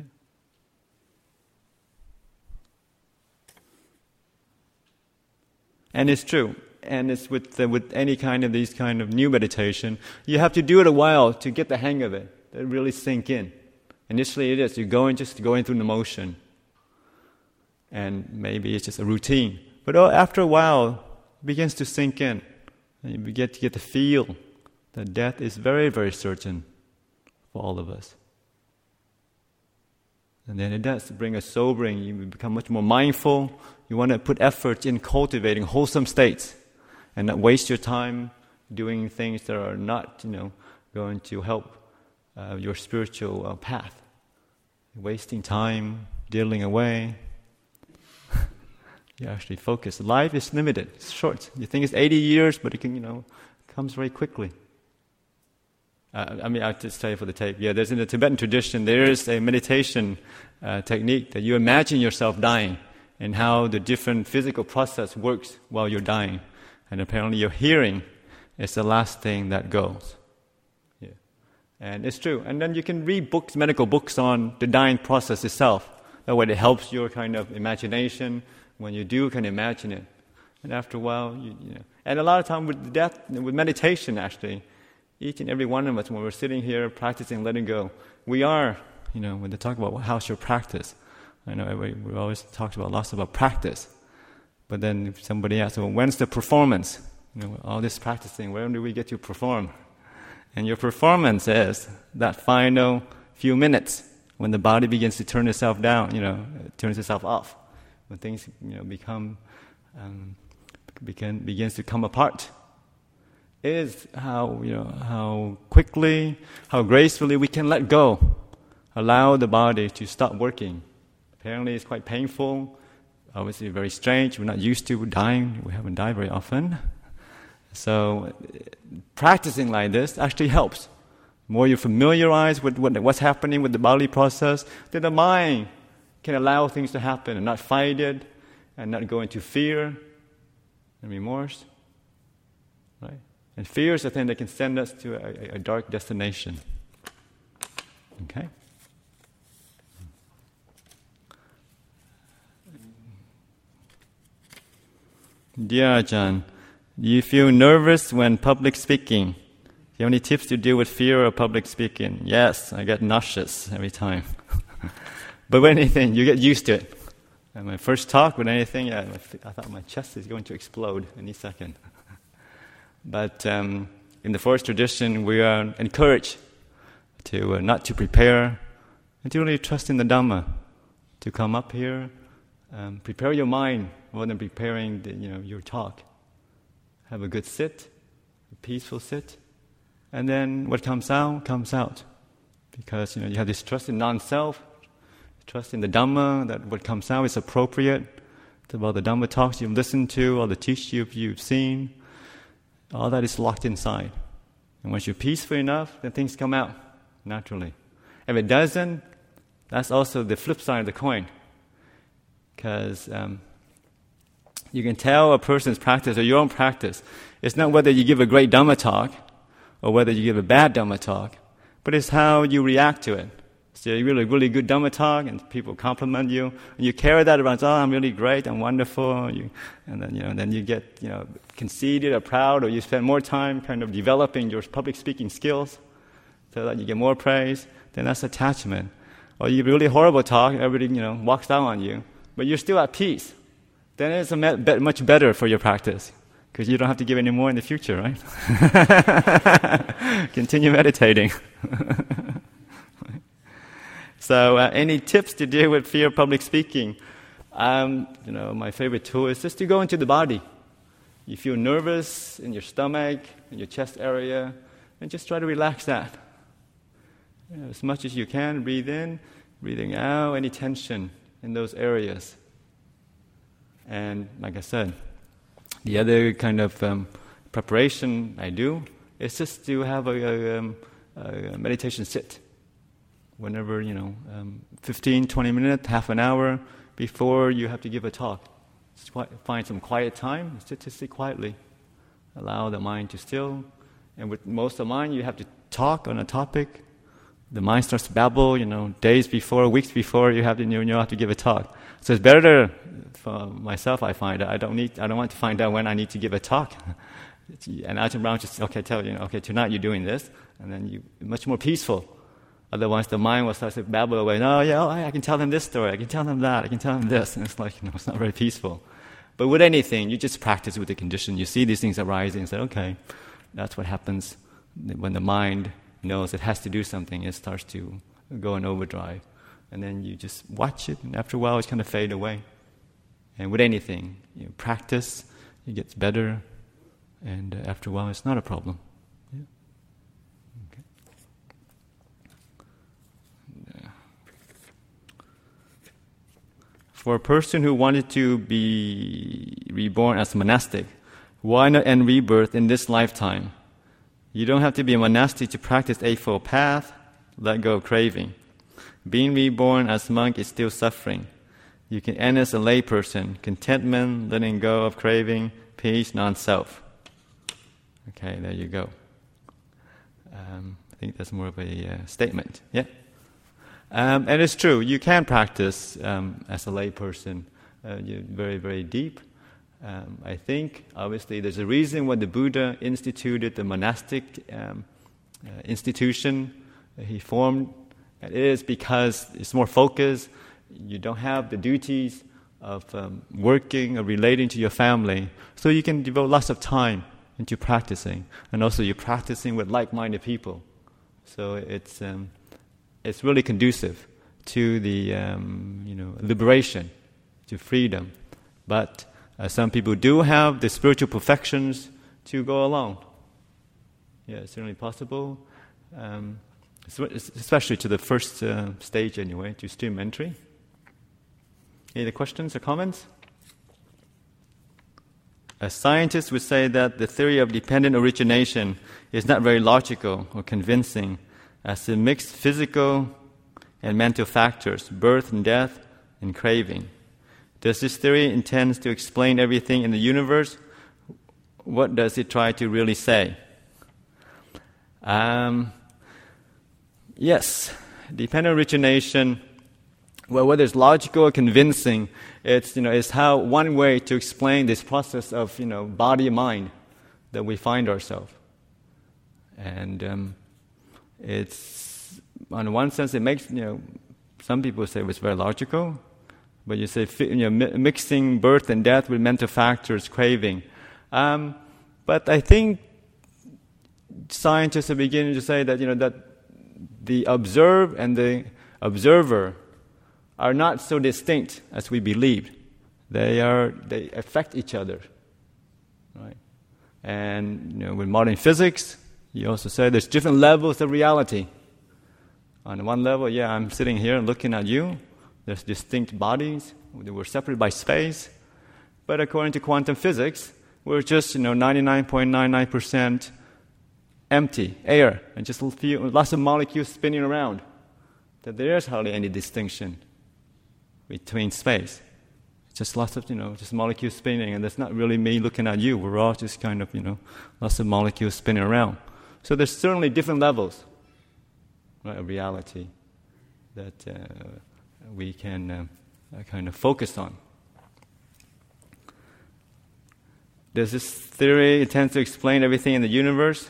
And it's true. And it's with the, with any kind of these kind of new meditation, you have to do it a while to get the hang of it, to really sink in. Initially it is, you're going just going through the motion. And maybe it's just a routine. But after a while, it begins to sink in. And you begin to get the feel that death is very, very certain for all of us. And then it does bring a sobering, you become much more mindful. You want to put effort in cultivating wholesome states and not waste your time doing things that are not, you know, going to help uh, your spiritual uh, path. Wasting time, dealing away. You actually focus. Life is limited, it's short. You think it's eighty years, but it can, you know, comes very quickly. Uh, I mean, I'll just tell you for the tape. Yeah, there's in the Tibetan tradition, there is a meditation uh, technique that you imagine yourself dying and how the different physical process works while you're dying. And apparently your hearing is the last thing that goes. Yeah. And it's true. And then you can read books, medical books on the dying process itself. That way it helps your kind of imagination. When you do, can imagine it. And after a while, you, you know. And a lot of time with death, with meditation actually, each and every one of us, when we're sitting here practicing letting go, we are, you know, when they talk about well, how's your practice, I know we, we always talked about lots about practice. But then if somebody asks, well, when's the performance? You know, all this practicing, when do we get to perform? And your performance is that final few minutes when the body begins to turn itself down, you know, it turns itself off. When things, you know, become, um, begin, begins to come apart. Is how, you know, how quickly, how gracefully we can let go. Allow the body to stop working. Apparently it's quite painful. Obviously very strange. We're not used to dying. We haven't died very often. So practicing like this actually helps. The more you familiarize with what, what's happening with the bodily process, then the mind can allow things to happen and not fight it and not go into fear and remorse. Right? And fear is the thing that can send us to a, a dark destination. Okay? Dear Ajahn, do you feel nervous when public speaking? Do you have any tips to deal with fear of public speaking? Yes, I get nauseous every time. But with anything, you get used to it. And my first talk with anything, yeah, I thought my chest is going to explode any second. But um, in the forest tradition, we are encouraged to uh, not to prepare and to really trust in the Dhamma, to come up here, um, prepare your mind more than preparing the, you know, your talk. Have a good sit, a peaceful sit, and then what comes out, comes out. Because you know you have this trust in non-self, trust in the Dhamma, that what comes out is appropriate. It's about the Dhamma talks you've listened to, or the teaching you've, you've seen. All that is locked inside. And once you're peaceful enough, then things come out naturally. If it doesn't, that's also the flip side of the coin. Because um, you can tell a person's practice or your own practice. It's not whether you give a great Dhamma talk or whether you give a bad Dhamma talk, but it's how you react to it. So you really, really good Dhamma talk, and people compliment you, and you carry that around. Oh, I'm really great, I'm wonderful. You, and then you know, then you get you know conceited or proud, or you spend more time kind of developing your public speaking skills, so that you get more praise. Then that's attachment. Or you really horrible talk, everybody you know walks down on you, but you're still at peace. Then it's a me- be- much better for your practice, because you don't have to give any more in the future, right? Continue meditating. So, uh, any tips to deal with fear of public speaking? Um, you know, my favorite tool is just to go into the body. You feel nervous in your stomach, in your chest area, and just try to relax that. You know, as much as you can, breathe in, breathing out, any tension in those areas. And like I said, the other kind of um, preparation I do is just to have a, a, um, a meditation sit. Whenever, you know, um, fifteen, twenty minutes, half an hour before you have to give a talk. Just find some quiet time, sit to sit quietly. Allow the mind to still. And with most of the mind, you have to talk on a topic. The mind starts to babble, you know, days before, weeks before you have to, you know, have to give a talk. So it's better to, for myself, I find, I don't need, I don't want to find out when I need to give a talk. And Ajahn Brahm just, okay, tell you, know, okay, tonight you're doing this, and then you much more peaceful. Otherwise, the mind will start to babble away. No, yeah, oh, I can tell them this story. I can tell them that. I can tell them this. And it's like, you know, it's not very peaceful. But with anything, you just practice with the condition. You see these things arising and say, okay, that's what happens when the mind knows it has to do something. It starts to go in overdrive. And then you just watch it, and after a while, it's kind of fade away. And with anything, you know, practice, it gets better, and uh, after a while, it's not a problem. For a person who wanted to be reborn as a monastic, why not end rebirth in this lifetime? You don't have to be a monastic to practice Eightfold Path, let go of craving. Being reborn as monk is still suffering. You can end as a layperson, contentment, letting go of craving, peace, non-self. Okay, there you go. Um, I think that's more of a uh, statement. Yeah? Um, and it's true, you can practice um, as a layperson, uh, very, very deep. Um, I think, obviously, there's a reason why the Buddha instituted the monastic um, uh, institution he formed. It is because it's more focused. You don't have the duties of um, working or relating to your family, so you can devote lots of time into practicing. And also, you're practicing with like-minded people. So it's... Um, It's really conducive to the, um, you know, liberation, to freedom. But uh, some people do have the spiritual perfections to go along. Yeah, it's certainly possible, um, especially to the first uh, stage anyway, to stream entry. Any other questions or comments? A scientist would say that the theory of dependent origination is not very logical or convincing, as it mixed physical and mental factors, birth and death, and craving. Does this theory intend to explain everything in the universe? What does it try to really say? Um, yes, dependent origination, well, whether it's logical or convincing, it's, you know, it's how one way to explain this process of, you know, body and mind that we find ourselves. And um, it's, on one sense, it makes, you know, some people say it's very logical, but you say, you know, mixing birth and death with mental factors, craving. Um, but I think scientists are beginning to say that, you know, that the observed and the observer are not so distinct as we believed. They are, they affect each other, right? And, you know, with modern physics, you also say there's different levels of reality. On one level, yeah, I'm sitting here looking at you. There's distinct bodies. We're separated by space. But according to quantum physics, we're just, you know, ninety-nine point nine nine percent empty, air, and just a few, lots of molecules spinning around. That there is hardly any distinction between space. It's just lots of, you know, just molecules spinning, and that's not really me looking at you. We're all just kind of, you know, lots of molecules spinning around. So there's certainly different levels, right, of reality. that uh, we can uh, uh, kind of focus on. Does this theory intend to explain everything in the universe?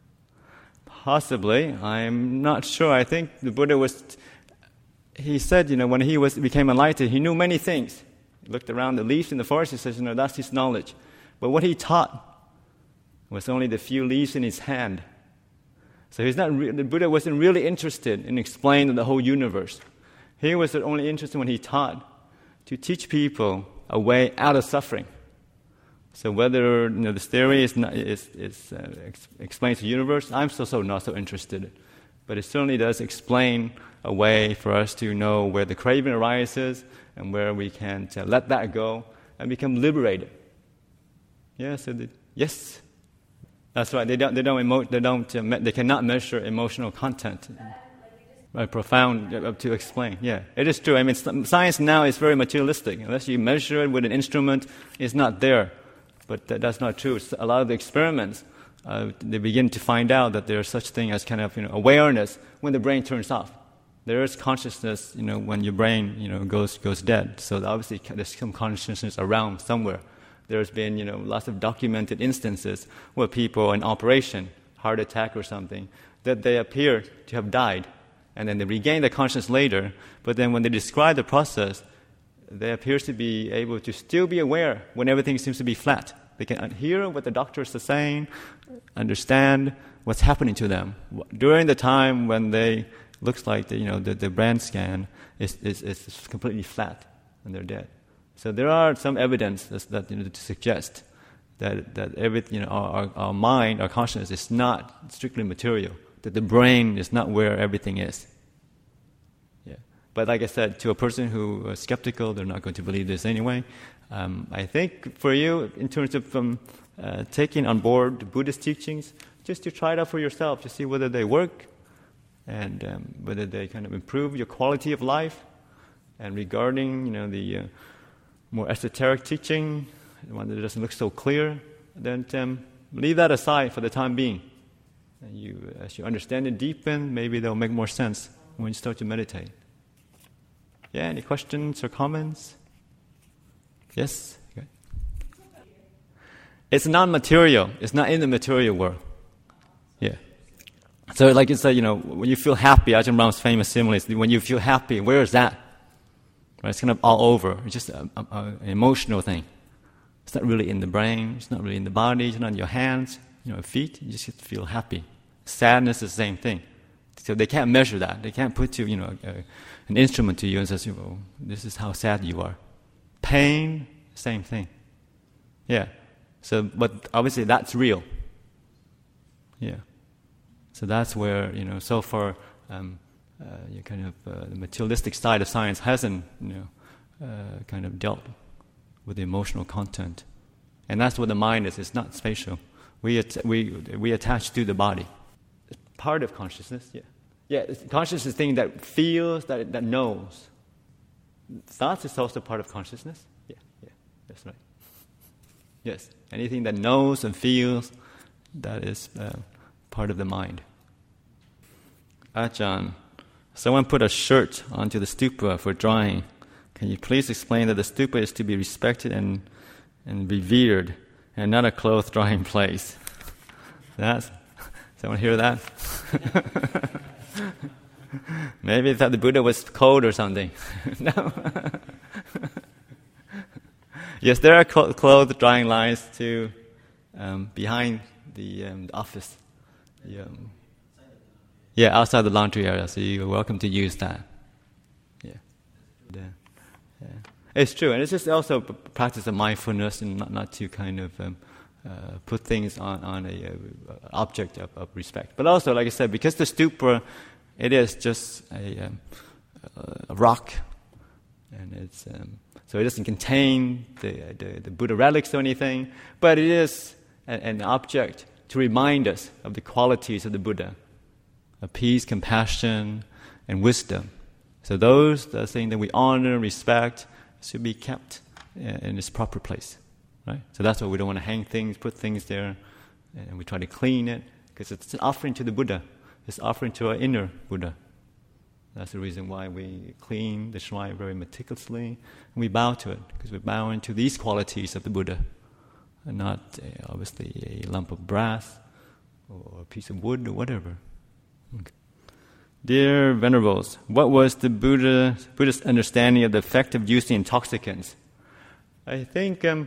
Possibly. I'm not sure. I think the Buddha was, he said, you know, when he was became enlightened, he knew many things. He looked around the leaves in the forest, he says, you know, that's his knowledge. But what he taught was only the few leaves in his hand. So he's not re- the Buddha wasn't really interested in explaining the whole universe. He was only interested when he taught to teach people a way out of suffering. So whether, you know, this theory is, not, is, is uh, ex- explains the universe, I'm still so not so interested. But it certainly does explain a way for us to know where the craving arises and where we can uh, let that go and become liberated. Yeah. So the, yes, that's right. They don't. They don't. Emo- they don't. Uh, me- they cannot measure emotional content. Right, profound uh, to explain. Yeah, it is true. I mean, science now is very materialistic. Unless you measure it with an instrument, it's not there. But that, that's not true. A lot of the experiments, uh, they begin to find out that there's such thing as kind of, you know, awareness when the brain turns off. There is consciousness, you know, when your brain, you know, goes goes dead. So obviously there's some consciousness around somewhere. There's been, you know, lots of documented instances where people in operation, heart attack or something, that they appear to have died, and then they regain their consciousness later. But then when they describe the process, they appear to be able to still be aware when everything seems to be flat. They can hear what the doctors are saying, understand what's happening to them during the time when they looks like the, you know the, the brain scan is, is is completely flat and they're dead. So there are some evidence that, you know, to suggest that that every you know our, our mind, our consciousness is not strictly material. That the brain is not where everything is. But like I said, to a person who is skeptical, they're not going to believe this anyway. Um, I think for you, in terms of um, uh, taking on board the Buddhist teachings, just to try it out for yourself, to see whether they work and um, whether they kind of improve your quality of life. And regarding, you know, the uh, more esoteric teaching, the one that doesn't look so clear, then um, leave that aside for the time being. And you, as you understand it deepen, maybe they'll make more sense when you start to meditate. Yeah, any questions or comments? Yes? Okay. It's non-material. It's not in the material world. Yeah. So like you said, you know, when you feel happy, Ajahn Brahm's famous simile is when you feel happy, where is that? Right? It's kind of all over. It's just a, a, a, an emotional thing. It's not really in the brain. It's not really in the body. It's not in your hands, you know, feet. You just feel happy. Sadness is the same thing. So they can't measure that. They can't put you, you know, a, an instrument to you and says, oh, this is how sad you are. Pain, same thing. Yeah. So, but obviously that's real. Yeah. So that's where, you know, so far, um, uh, you kind of uh, the materialistic side of science hasn't, you know, uh, kind of dealt with the emotional content, and that's what the mind is. It's not spatial. We at- we we attach to the body. It's part of consciousness. Yeah. Yeah, it's consciousness thing that feels, that that knows. Thoughts is also part of consciousness. Yeah, yeah, that's right. Yes, anything that knows and feels, that is uh, part of the mind. Ajahn, someone put a shirt onto the stupa for drying. Can you please explain that the stupa is to be respected and and revered, and not a clothes drying place? That's, someone hear that? Maybe they thought the Buddha was cold or something. No. Yes, there are clothes drying lines too, um, behind the, um, the office. The, um, yeah, outside the laundry area. So you're welcome to use that. Yeah, yeah. yeah. It's true, and it's just also a practice of mindfulness and not not to kind of um, uh, put things on on a, a object of, of respect. But also, like I said, because the stupa, it is just a, um, a rock, and it's um, so it doesn't contain the, the the Buddha relics or anything, but it is an, an object to remind us of the qualities of the Buddha, of peace, compassion, and wisdom. So those, the things that we honor and respect, should be kept in its proper place, right? So that's why we don't want to hang things, put things there, and we try to clean it, because it's an offering to the Buddha. It's offering to our inner Buddha. That's the reason why we clean the shrine very meticulously, and we bow to it, because we're bowing to these qualities of the Buddha, and not uh, obviously a lump of brass or a piece of wood or whatever. Okay. Dear Venerables, what was the Buddha, Buddhist understanding of the effect of using intoxicants? I think um,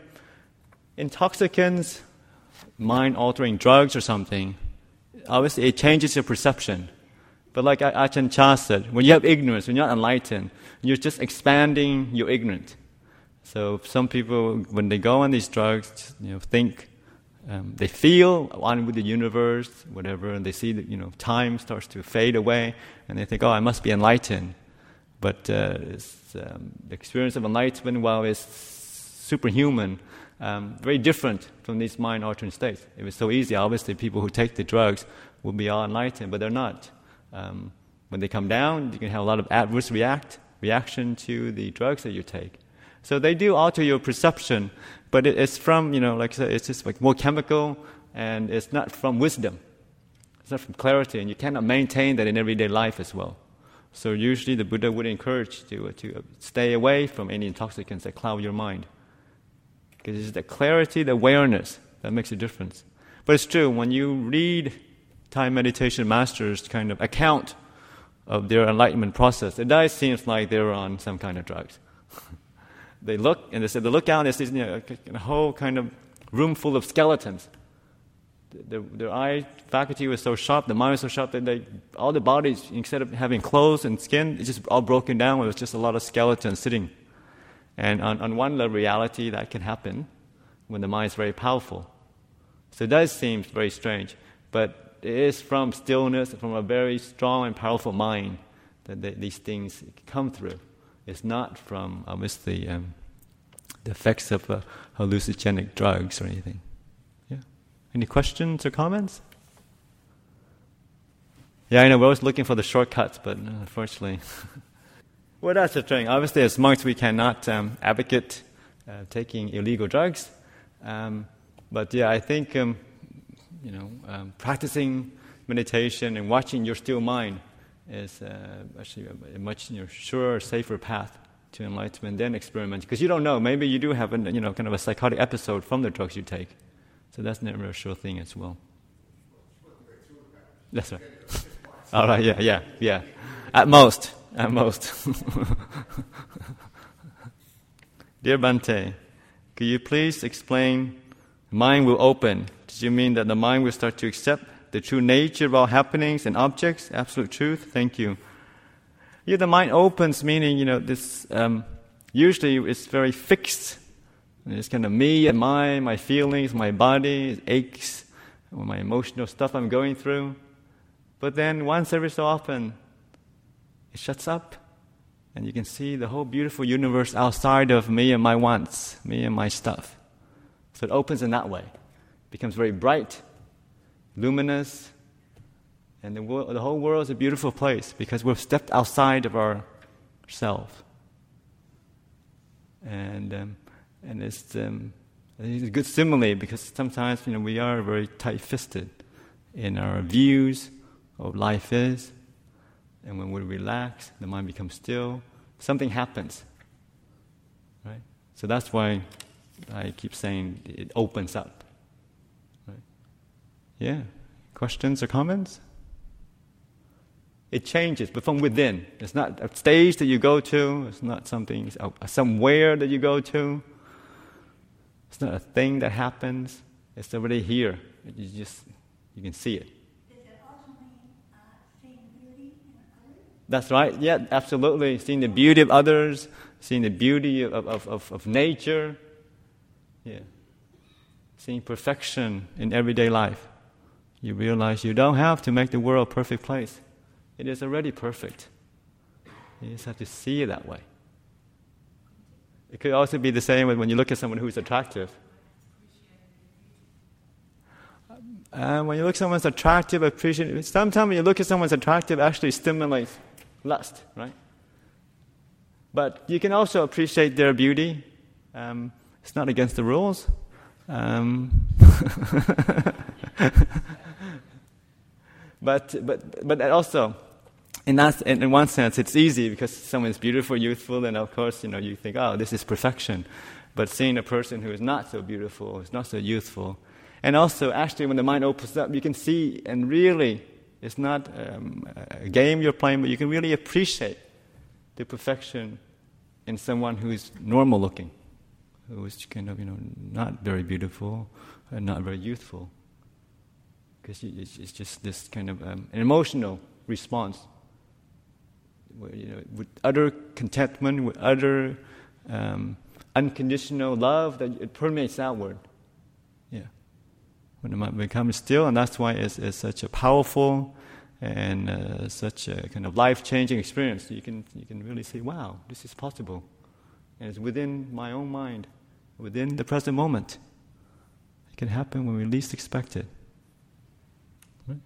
intoxicants, mind-altering drugs or something, obviously it changes your perception. But like Ajahn Chah said, when you have ignorance, when you're not enlightened, you're just expanding your ignorance. So some people, when they go on these drugs, you know, think, um, they feel one with the universe, whatever, and they see that, you know, time starts to fade away, and they think, oh, I must be enlightened. But uh, it's, um, the experience of enlightenment, while it's superhuman, um, very different from these mind-altering states. It was so easy, obviously, people who take the drugs will be all enlightened, but they're not. Um, when they come down, you can have a lot of adverse react reaction to the drugs that you take. So they do alter your perception, but it, it's from, you know, like I said, it's just like more chemical, and it's not from wisdom. It's not from clarity, and you cannot maintain that in everyday life as well. So usually the Buddha would encourage you to, to stay away from any intoxicants that cloud your mind. Because it's the clarity, the awareness, that makes a difference. But it's true, when you read Thai meditation masters' kind of account of their enlightenment process, it does seem like they're on some kind of drugs. They look, and they said, they look out and they see, you know, a whole kind of room full of skeletons. Their, their eye faculty was so sharp, the mind was so sharp that they, all the bodies, instead of having clothes and skin, it's just all broken down. It was just a lot of skeletons sitting. And on, on one level, reality, that can happen when the mind is very powerful. So it does seem very strange, but it is from stillness, from a very strong and powerful mind that they, these things come through. It's not from, obviously, um, the effects of uh, hallucinogenic drugs or anything. Yeah. Any questions or comments? Yeah, I know, we're always looking for the shortcuts, but uh, unfortunately... Well, that's the thing. Obviously, as monks, we cannot um, advocate uh, taking illegal drugs. Um, but yeah, I think... Um, You know, um, practicing meditation and watching your still mind is uh, actually a, a much you know, surer, safer path to enlightenment than experiment. Because you don't know, maybe you do have a, you know, kind of a psychotic episode from the drugs you take. So that's never a sure thing as well. That's right. All right, yeah, yeah, yeah. At most, at most. Dear Bhante, could you please explain, mind will open. Does it mean that the mind will start to accept the true nature of all happenings and objects, absolute truth? Thank you. Yeah, the mind opens, meaning, you know, this, um, usually it's very fixed. It's kind of me and my, my feelings, my body, aches, my emotional stuff I'm going through. But then once every so often, it shuts up, and you can see the whole beautiful universe outside of me and my wants, me and my stuff. So it opens in that way. It becomes very bright, luminous, and the, world, the whole world is a beautiful place because we've stepped outside of ourselves. And um, and it's, um, it's a good simile because sometimes, you know, we are very tight-fisted in our views of life is, and when we relax, the mind becomes still, something happens, right? So that's why I keep saying it opens up, right? Yeah. Questions or comments? It changes, but from within. It's not a stage that you go to. It's not something somewhere that you go to. It's not a thing that happens. It's already here. You just you can see it. Is it ultimately uh, seeing beauty in others? That's right. Yeah, absolutely. Seeing the beauty of others, seeing the beauty of of, of, of nature. Yeah. Seeing perfection in everyday life. You realize you don't have to make the world a perfect place. It is already perfect. You just have to see it that way. It could also be the same when you look at someone who's attractive. Uh, when you look at someone's attractive, appreciate. Sometimes when you look at someone's attractive, actually stimulates lust, right? But you can also appreciate their beauty. Um, it's not against the rules. Um, but but but also, in that, in, in one sense, it's easy because someone is beautiful, youthful, and of course, you know, you think, oh, this is perfection. But seeing a person who is not so beautiful, who's not so youthful, and also, actually, when the mind opens up, you can see, and really, it's not um, a game you're playing, but you can really appreciate the perfection in someone who is normal looking, who is kind of, you know, not very beautiful and not very youthful. Because it's just this kind of um, an emotional response, where, you know, with utter contentment, with utter um, unconditional love that it permeates outward. Yeah, when the mind becomes still, and that's why it's, it's such a powerful and uh, such a kind of life-changing experience. You can you can really say, "Wow, this is possible," and it's within my own mind, within the present moment. It can happen when we least expect it. Right?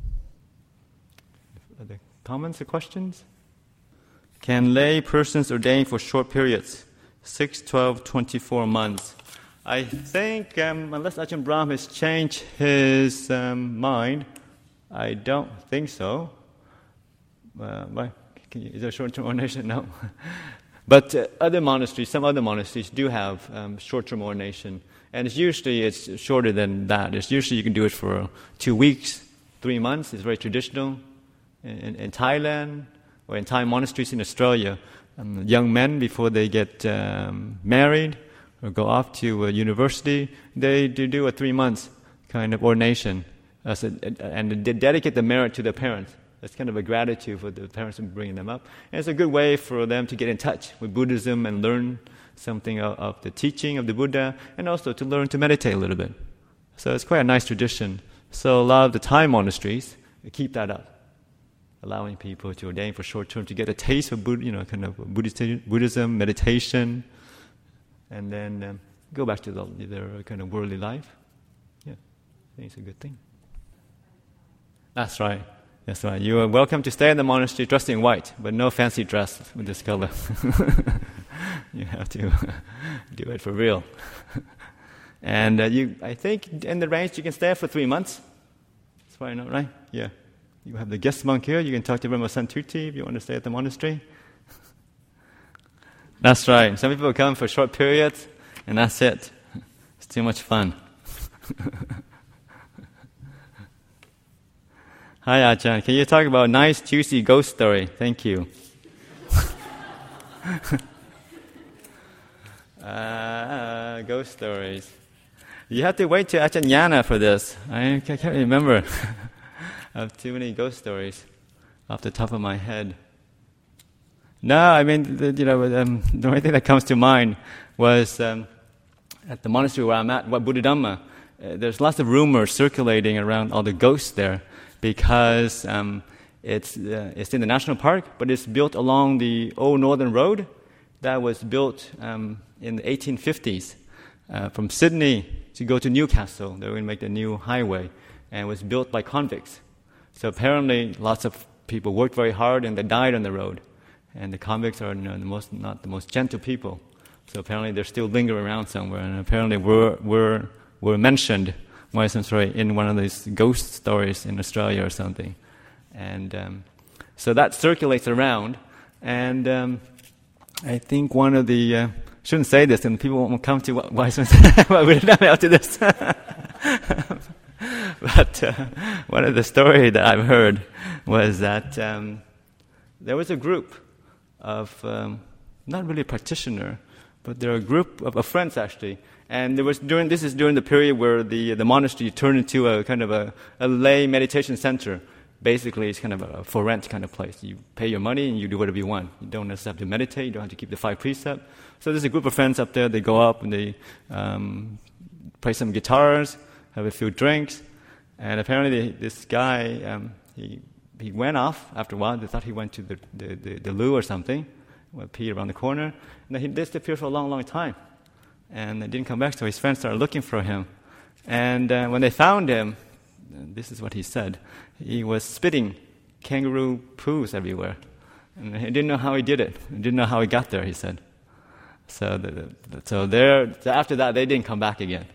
Other comments or questions? Can lay persons ordain for short periods, six, twelve, twenty-four months? I think, um, unless Ajahn Brahm has changed his um, mind, I don't think so. Uh, why? Can you, is there short-term ordination? No. But uh, other monasteries, some other monasteries do have um, short-term ordination, and it's usually it's shorter than that. It's usually you can do it for two weeks, three months. It's very traditional. In, in Thailand or in Thai monasteries in Australia, um, young men before they get um, married or go off to a university, they do do a three months kind of ordination. As a, and they dedicate the merit to their parents. That's kind of a gratitude for the parents for bringing them up. And it's a good way for them to get in touch with Buddhism and learn something of, of the teaching of the Buddha, and also to learn to meditate a little bit. So it's quite a nice tradition. So a lot of the Thai monasteries keep that up, allowing people to ordain for short term to get a taste of Buddha, you know, kind of Buddhism, meditation, and then um, go back to the, their kind of worldly life. Yeah, I think it's a good thing. That's right. That's right. You are welcome to stay in the monastery dressed in white, but no fancy dress with this color. You have to do it for real. And uh, you, I think in the range you can stay for three months. That's why not, right? Yeah. You have the guest monk here. You can talk to Brahma Santuti if you want to stay at the monastery. That's right. Some people come for short periods, and that's it. It's too much fun. Hi, Ajahn. Can you talk about a nice, juicy ghost story? Thank you. uh, ghost stories. You have to wait to Ajahn Yana for this. I can't remember. I have too many ghost stories off the top of my head. No, I mean, the, you know, um, the only thing that comes to mind was um, at the monastery where I'm at, Wat Buddhadhamma. Uh, there's lots of rumors circulating around all the ghosts there, because um, it's uh, it's in the national park, but it's built along the old northern road that was built um, in the eighteen fifties uh, from Sydney to go to Newcastle. They were going to make the new highway, and it was built by convicts. So apparently, lots of people worked very hard and they died on the road. And the convicts are, you know, the most not the most gentle people. So apparently, they're still lingering around somewhere, and apparently, were were were mentioned. Sorry, in one of these ghost stories in Australia or something. And um, so that circulates around, and um, I think one of the, uh, shouldn't say this, and people won't come to what Wiseman said, but we're not out to this. But uh, one of the stories that I've heard was that um, there was a group of, um, not really a practitioner, but they're a group of, of friends actually. And there was during this is during the period where the the monastery turned into a kind of a, a lay meditation center. Basically, it's kind of a for rent kind of place. You pay your money and you do whatever you want. You don't necessarily have to meditate. You don't have to keep the five precepts. So there's a group of friends up there. They go up and they um, play some guitars, have a few drinks, and apparently this guy um, he he went off after a while. They thought he went to the the, the, the loo or something. Went pee around the corner, and then he disappeared for a long, long time. And they didn't come back, so his friends started looking for him. And uh, when they found him, this is what he said. He was spitting kangaroo poos everywhere. And he didn't know how he did it. He didn't know how he got there, he said. So the, the, so there, so after that, they didn't come back again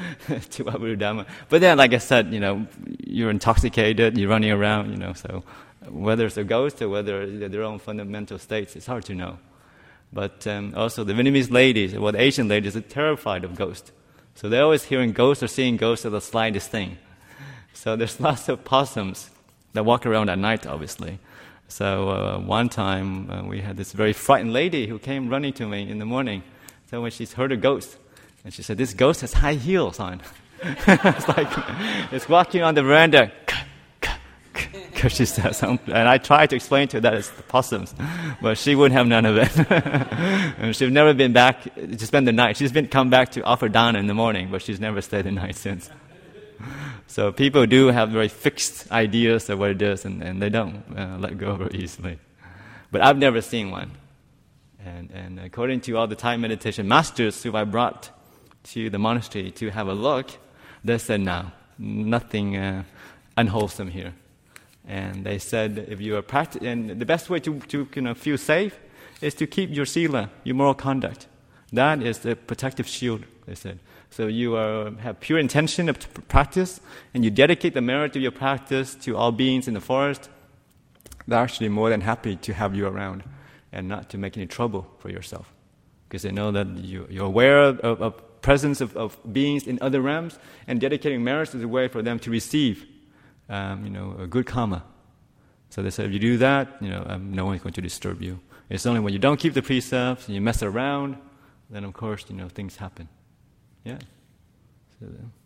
to Wat Buddhadhamma. But then, like I said, you know, you're intoxicated, you're running around, you know, so Whether it's a ghost or whether it's their own fundamental states, it's hard to know. But um, also the Vietnamese ladies, well, the Asian ladies are terrified of ghosts. So they're always hearing ghosts or seeing ghosts as the slightest thing. So there's lots of possums that walk around at night, obviously. So uh, one time uh, we had this very frightened lady who came running to me in the morning. So when she's heard a ghost, and she said, "This ghost has high heels on." It's like it's walking on the veranda. Because she said something, and I tried to explain to her that it's the possums, but she wouldn't have none of it. And she's never been back to spend the night. She's been come back to offer dana in the morning, but she's never stayed the night since. So people do have very fixed ideas of what it is, and, and they don't uh, let go very easily. But I've never seen one. And, and according to all the Thai meditation masters who I brought to the monastery to have a look, they said, no, nothing uh, unwholesome here. And they said, if you are practi- and the best way to, to you know, feel safe is to keep your sila, your moral conduct. That is the protective shield, they said. So you are, have pure intention of t- practice, and you dedicate the merit of your practice to all beings in the forest. They're actually more than happy to have you around and not to make any trouble for yourself. Because they know that you, you're aware of, of, of presence of, of beings in other realms, and dedicating merits is a way for them to receive Um, you know, a good karma. So they said, if you do that, you know, um, no one's going to disturb you. It's only when you don't keep the precepts and you mess around, then of course, you know, things happen. Yeah. So,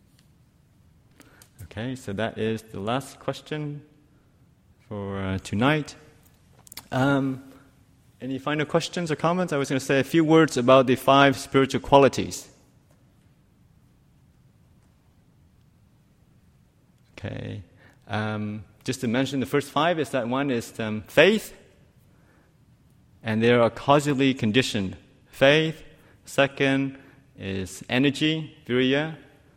okay, so that is the last question for uh, tonight. Um, any final questions or comments? I was going to say a few words about the five spiritual qualities. Okay. Um, just to mention the first five is that one is um, faith, and they are causally conditioned. Faith. Second is energy, viriya.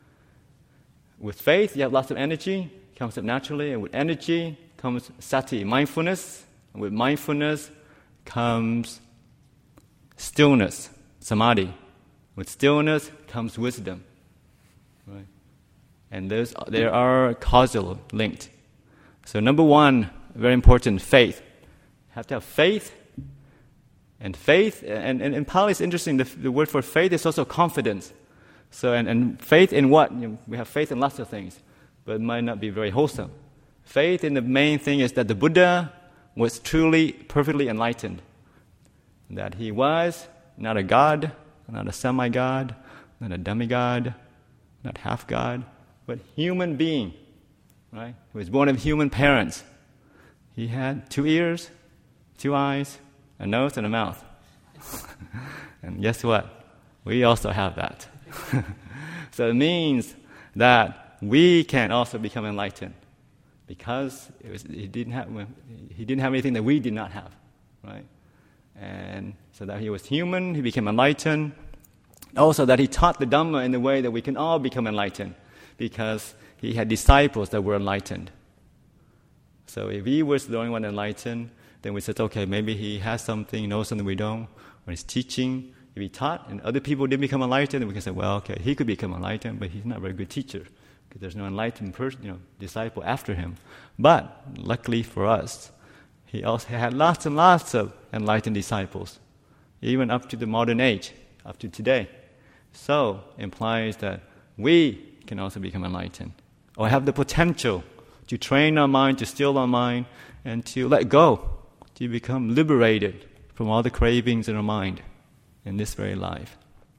With faith, you have lots of energy, it comes up naturally, and with energy comes sati, mindfulness, and with mindfulness comes stillness, samadhi. With stillness comes wisdom. Right? And those, they are causal linked. So number one, very important, faith. You have to have faith. And faith, and, and in Pali it's interesting, the, the word for faith is also confidence. So, and, and faith in what? You know, we have faith in lots of things, but it might not be very wholesome. Faith in the main thing is that the Buddha was truly, perfectly enlightened. That he was not a god, not a semi-god, not a demigod, not half-god, but human being, right? He was born of human parents. He had two ears, two eyes, a nose, and a mouth. And guess what? We also have that. So it means that we can also become enlightened because it was, he didn't have he didn't have anything that we did not have, right? And so that he was human, he became enlightened. Also that he taught the Dhamma in the way that we can all become enlightened, because he had disciples that were enlightened. So if he was the only one enlightened, then we said, okay, maybe he has something, knows something we don't. When he's teaching, if he taught and other people didn't become enlightened, then we can say, well, okay, he could become enlightened, but he's not a very good teacher because there's no enlightened person, you know, disciple after him. But luckily for us, he also had lots and lots of enlightened disciples, even up to the modern age, up to today. So implies that we can also become enlightened, or have the potential to train our mind, to still our mind, and to let go, to become liberated from all the cravings in our mind in this very life.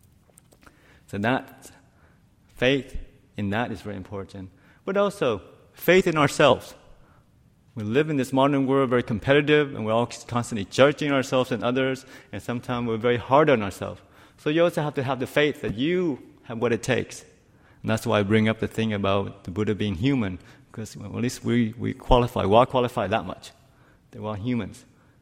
So that faith in that is very important. But also faith in ourselves. We live in this modern world very competitive, and we're all constantly judging ourselves and others, and sometimes we're very hard on ourselves. So you also have to have the faith that you have what it takes. And that's why I bring up the thing about the Buddha being human, because well, at least we, we qualify, we all qualify that much. We're all humans.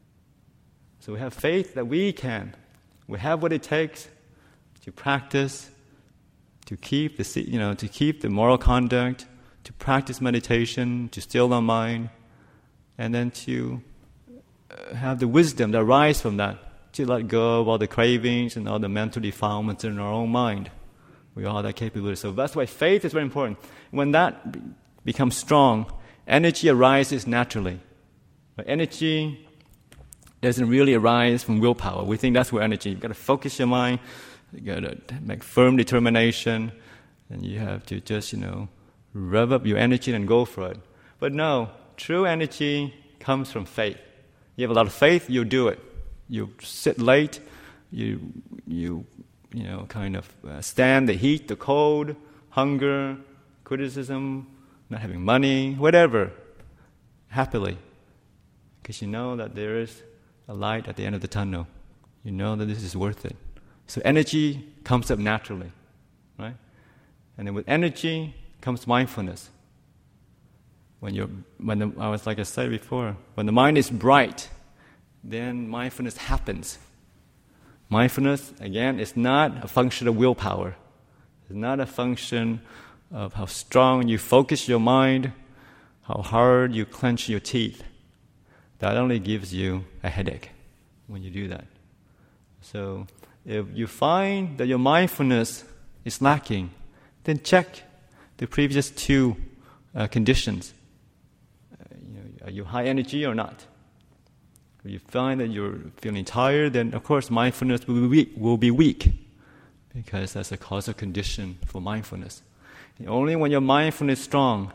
So we have faith that we can. We have what it takes to practice, to keep the you know to keep the moral conduct, to practice meditation, to still our mind, and then to have the wisdom that arises from that, to let go of all the cravings and all the mental defilements in our own mind. We all have that capability. So that's why faith is very important. When that be- becomes strong, energy arises naturally. But energy doesn't really arise from willpower. We think that's where energy. You've got to focus your mind. You've got to make firm determination. And you have to just, you know, rev up your energy and go for it. But no, true energy comes from faith. You have a lot of faith, you do it. You sit late, you, you, you know, kind of uh, stand the heat, the cold, hunger, criticism, not having money, whatever, happily. Because you know that there is a light at the end of the tunnel. You know that this is worth it. So energy comes up naturally, right? And then with energy comes mindfulness. When you're, when the, I was like I said before, when the mind is bright, then mindfulness happens. Mindfulness, again, is not a function of willpower. It's not a function of how strong you focus your mind, how hard you clench your teeth. That only gives you a headache when you do that. So if you find that your mindfulness is lacking, then check the previous two uh, conditions. Uh, you know, are you high energy or not? If you find that you're feeling tired, then of course mindfulness will be weak, will be weak because that's a causal condition for mindfulness. And only when your mindfulness is strong,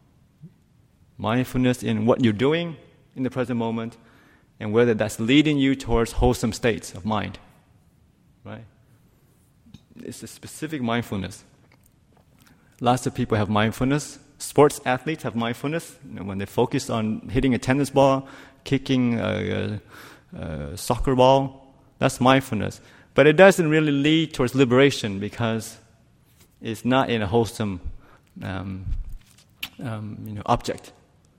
mindfulness in what you're doing in the present moment, and whether that's leading you towards wholesome states of mind, right? It's a specific mindfulness. Lots of people have mindfulness. Sports athletes have mindfulness. You know, when they focus on hitting a tennis ball, kicking a, a, a soccer ball, that's mindfulness. But it doesn't really lead towards liberation because it's not in a wholesome um, um, you know, object.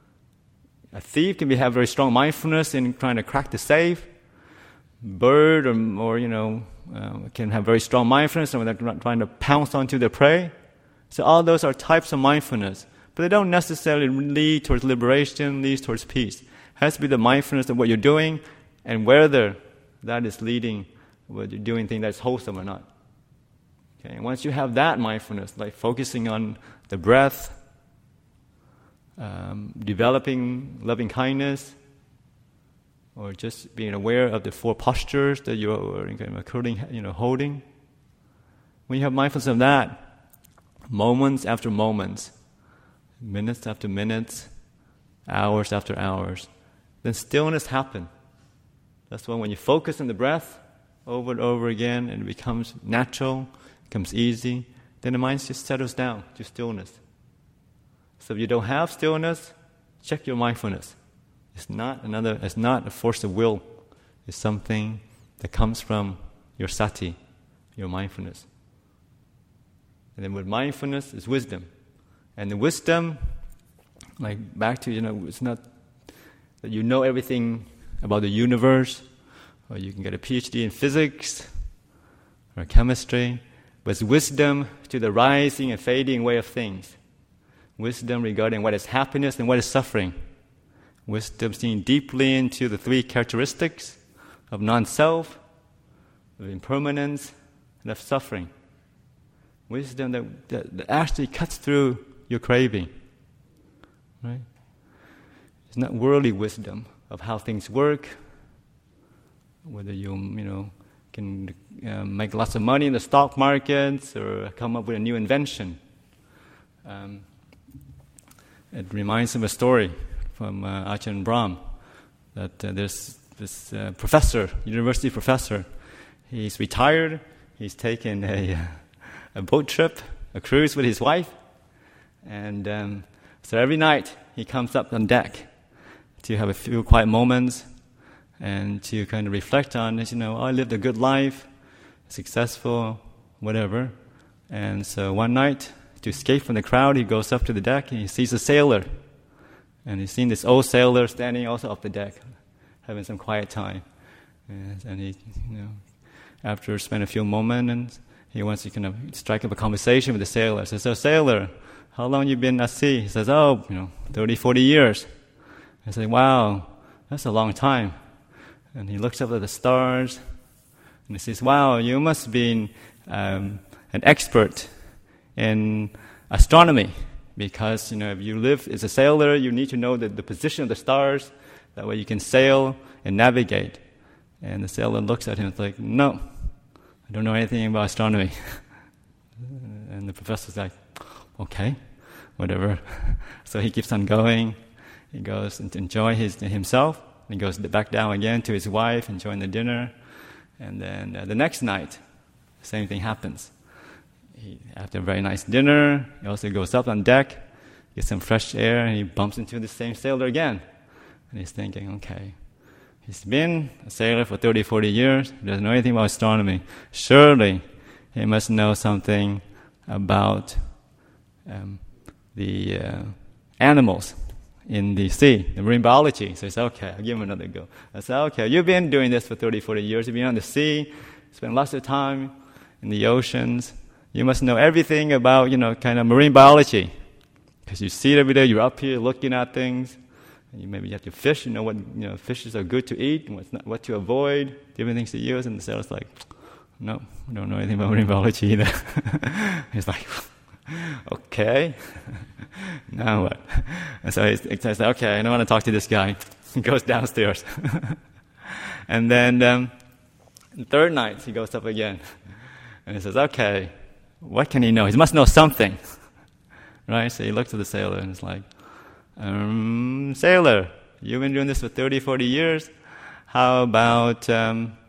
A thief can be, have very strong mindfulness in trying to crack the safe. Bird or, or you know, uh, can have very strong mindfulness when they're trying to pounce onto their prey. So all those are types of mindfulness, but they don't necessarily lead towards liberation, lead towards peace. It has to be the mindfulness of what you're doing and whether that is leading, whether you're doing things that's wholesome or not. Okay, and once you have that mindfulness, like focusing on the breath, um, developing loving kindness, or just being aware of the four postures that you're including, you know, holding. When you have mindfulness of that, moments after moments, minutes after minutes, hours after hours, then stillness happens. That's when when you focus on the breath over and over again, and it becomes natural, becomes easy, then the mind just settles down to stillness. So if you don't have stillness, check your mindfulness. It's not another. It's not a force of will. It's something that comes from your sati, your mindfulness. And then with mindfulness is wisdom. And the wisdom, like back to, you know, it's not that you know everything about the universe, or you can get a P H D in physics or chemistry, but it's wisdom to the rising and fading way of things. Wisdom regarding what is happiness and what is suffering. Wisdom seeing deeply into the three characteristics of non-self, of impermanence, and of suffering. Wisdom that, that, that actually cuts through your craving, right? It's not worldly wisdom of how things work, whether you you know can uh, make lots of money in the stock markets or come up with a new invention. Um, it reminds me of a story from uh, Ajahn Brahm that uh, there's this uh, professor, university professor. He's retired. He's taken a a boat trip, a cruise with his wife. And um, so every night he comes up on deck to have a few quiet moments and to kind of reflect on, you know, oh, I lived a good life, successful, whatever. And so one night, to escape from the crowd, he goes up to the deck and he sees a sailor. And he's seen this old sailor standing also up the deck, having some quiet time. And, and he, you know, after spending a few moments, and he wants to kind of strike up a conversation with the sailor. He says, so sailor, how long you been at sea? He says, oh, you know, thirty, forty years. I say, wow, that's a long time. And he looks up at the stars, and he says, wow, you must be um, an expert in astronomy, because, you know, if you live as a sailor, you need to know the, the position of the stars, That way you can sail and navigate. And the sailor looks at him and is like, no, I don't know anything about astronomy. And the professor's like, okay, whatever. So he keeps on going. He goes to enjoy his himself. He goes back down again to his wife, enjoying the dinner. And then uh, the next night, the same thing happens. He, after a very nice dinner, he also goes up on deck, gets some fresh air, and he bumps into the same sailor again. And he's thinking, okay, he's been a sailor for thirty, forty years. He doesn't know anything about astronomy. Surely he must know something about um, the uh, animals in the sea, the marine biology. So he said, okay, I'll give him another go. I said, okay, you've been doing this for thirty, forty years. You've been on the sea, spent lots of time in the oceans. You must know everything about, you know, kind of marine biology. Because you see it every day, you're up here looking at things. And you maybe have to fish, you know what, you know, fishes are good to eat and what's not, what to avoid, different things to use. And the sailor's like, no, I don't know anything about marine biology either. He's like, okay, now what? And so he says, okay, I don't want to talk to this guy. He goes downstairs. And then um, the third night, he goes up again. And he says, okay, what can he know? He must know something. Right? So he looks at the sailor and is like, um, sailor, you've been doing this for thirty, forty years. How about um,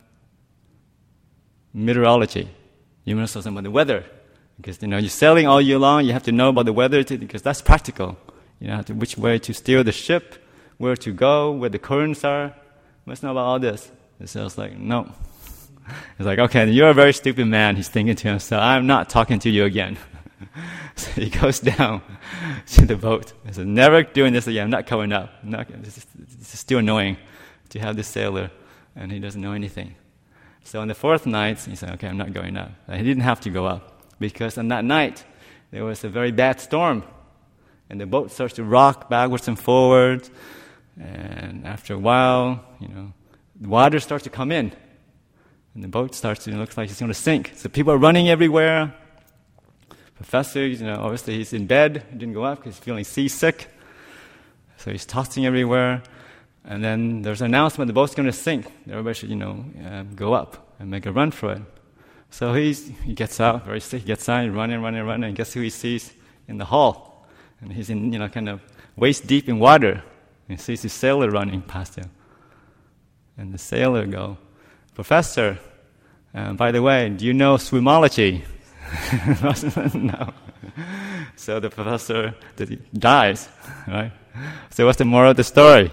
meteorology? You must know something about the weather. Because, you know, you're sailing all year long, you have to know about the weather to, because that's practical. You know, to, which way to steer the ship, where to go, where the currents are. You must know about all this. The sailor's like, no. He's like, okay, you're a very stupid man. He's thinking to himself, I'm not talking to you again. So he goes down to the boat. He says, never doing this again. I'm not coming up. I'm not, it's, just, it's just too annoying to have this sailor, and he doesn't know anything. So on the fourth night, he said, okay, I'm not going up. And he didn't have to go up, because on that night, there was a very bad storm. And the boat starts to rock backwards and forwards. And after a while, you know, the water starts to come in. And the boat starts to, it looks like it's going to sink. So people are running everywhere. Professor, you know, obviously he's in bed. He didn't go up because he's feeling seasick. So he's tossing everywhere. And then there's an announcement the boat's going to sink. Everybody should, you know, um, go up and make a run for it. So he's, he gets out, very sick. He gets out, running, running, running. And guess who he sees in the hall? And he's in, you know, kind of waist deep in water. And he sees his sailor running past him. And the sailor go, Professor, uh, by the way, do you know swimology? No. So the professor dies, right? So what's the moral of the story?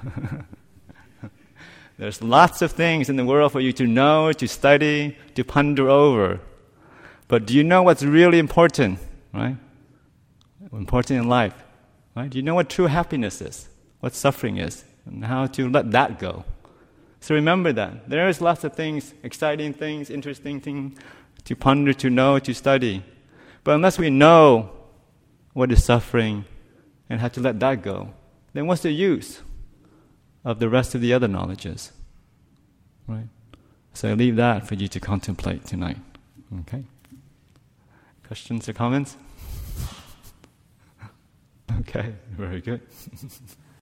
There's lots of things in the world for you to know, to study, to ponder over. But do you know what's really important, right? Important in life, right? Do you know what true happiness is? What suffering is? And how to let that go? So remember that. There is lots of things, exciting things, interesting things, to ponder, to know, to study. But unless we know what is suffering and how to let that go, then what's the use of the rest of the other knowledges? Right? So I leave that for you to contemplate tonight. Okay? Questions or comments? Okay, very good.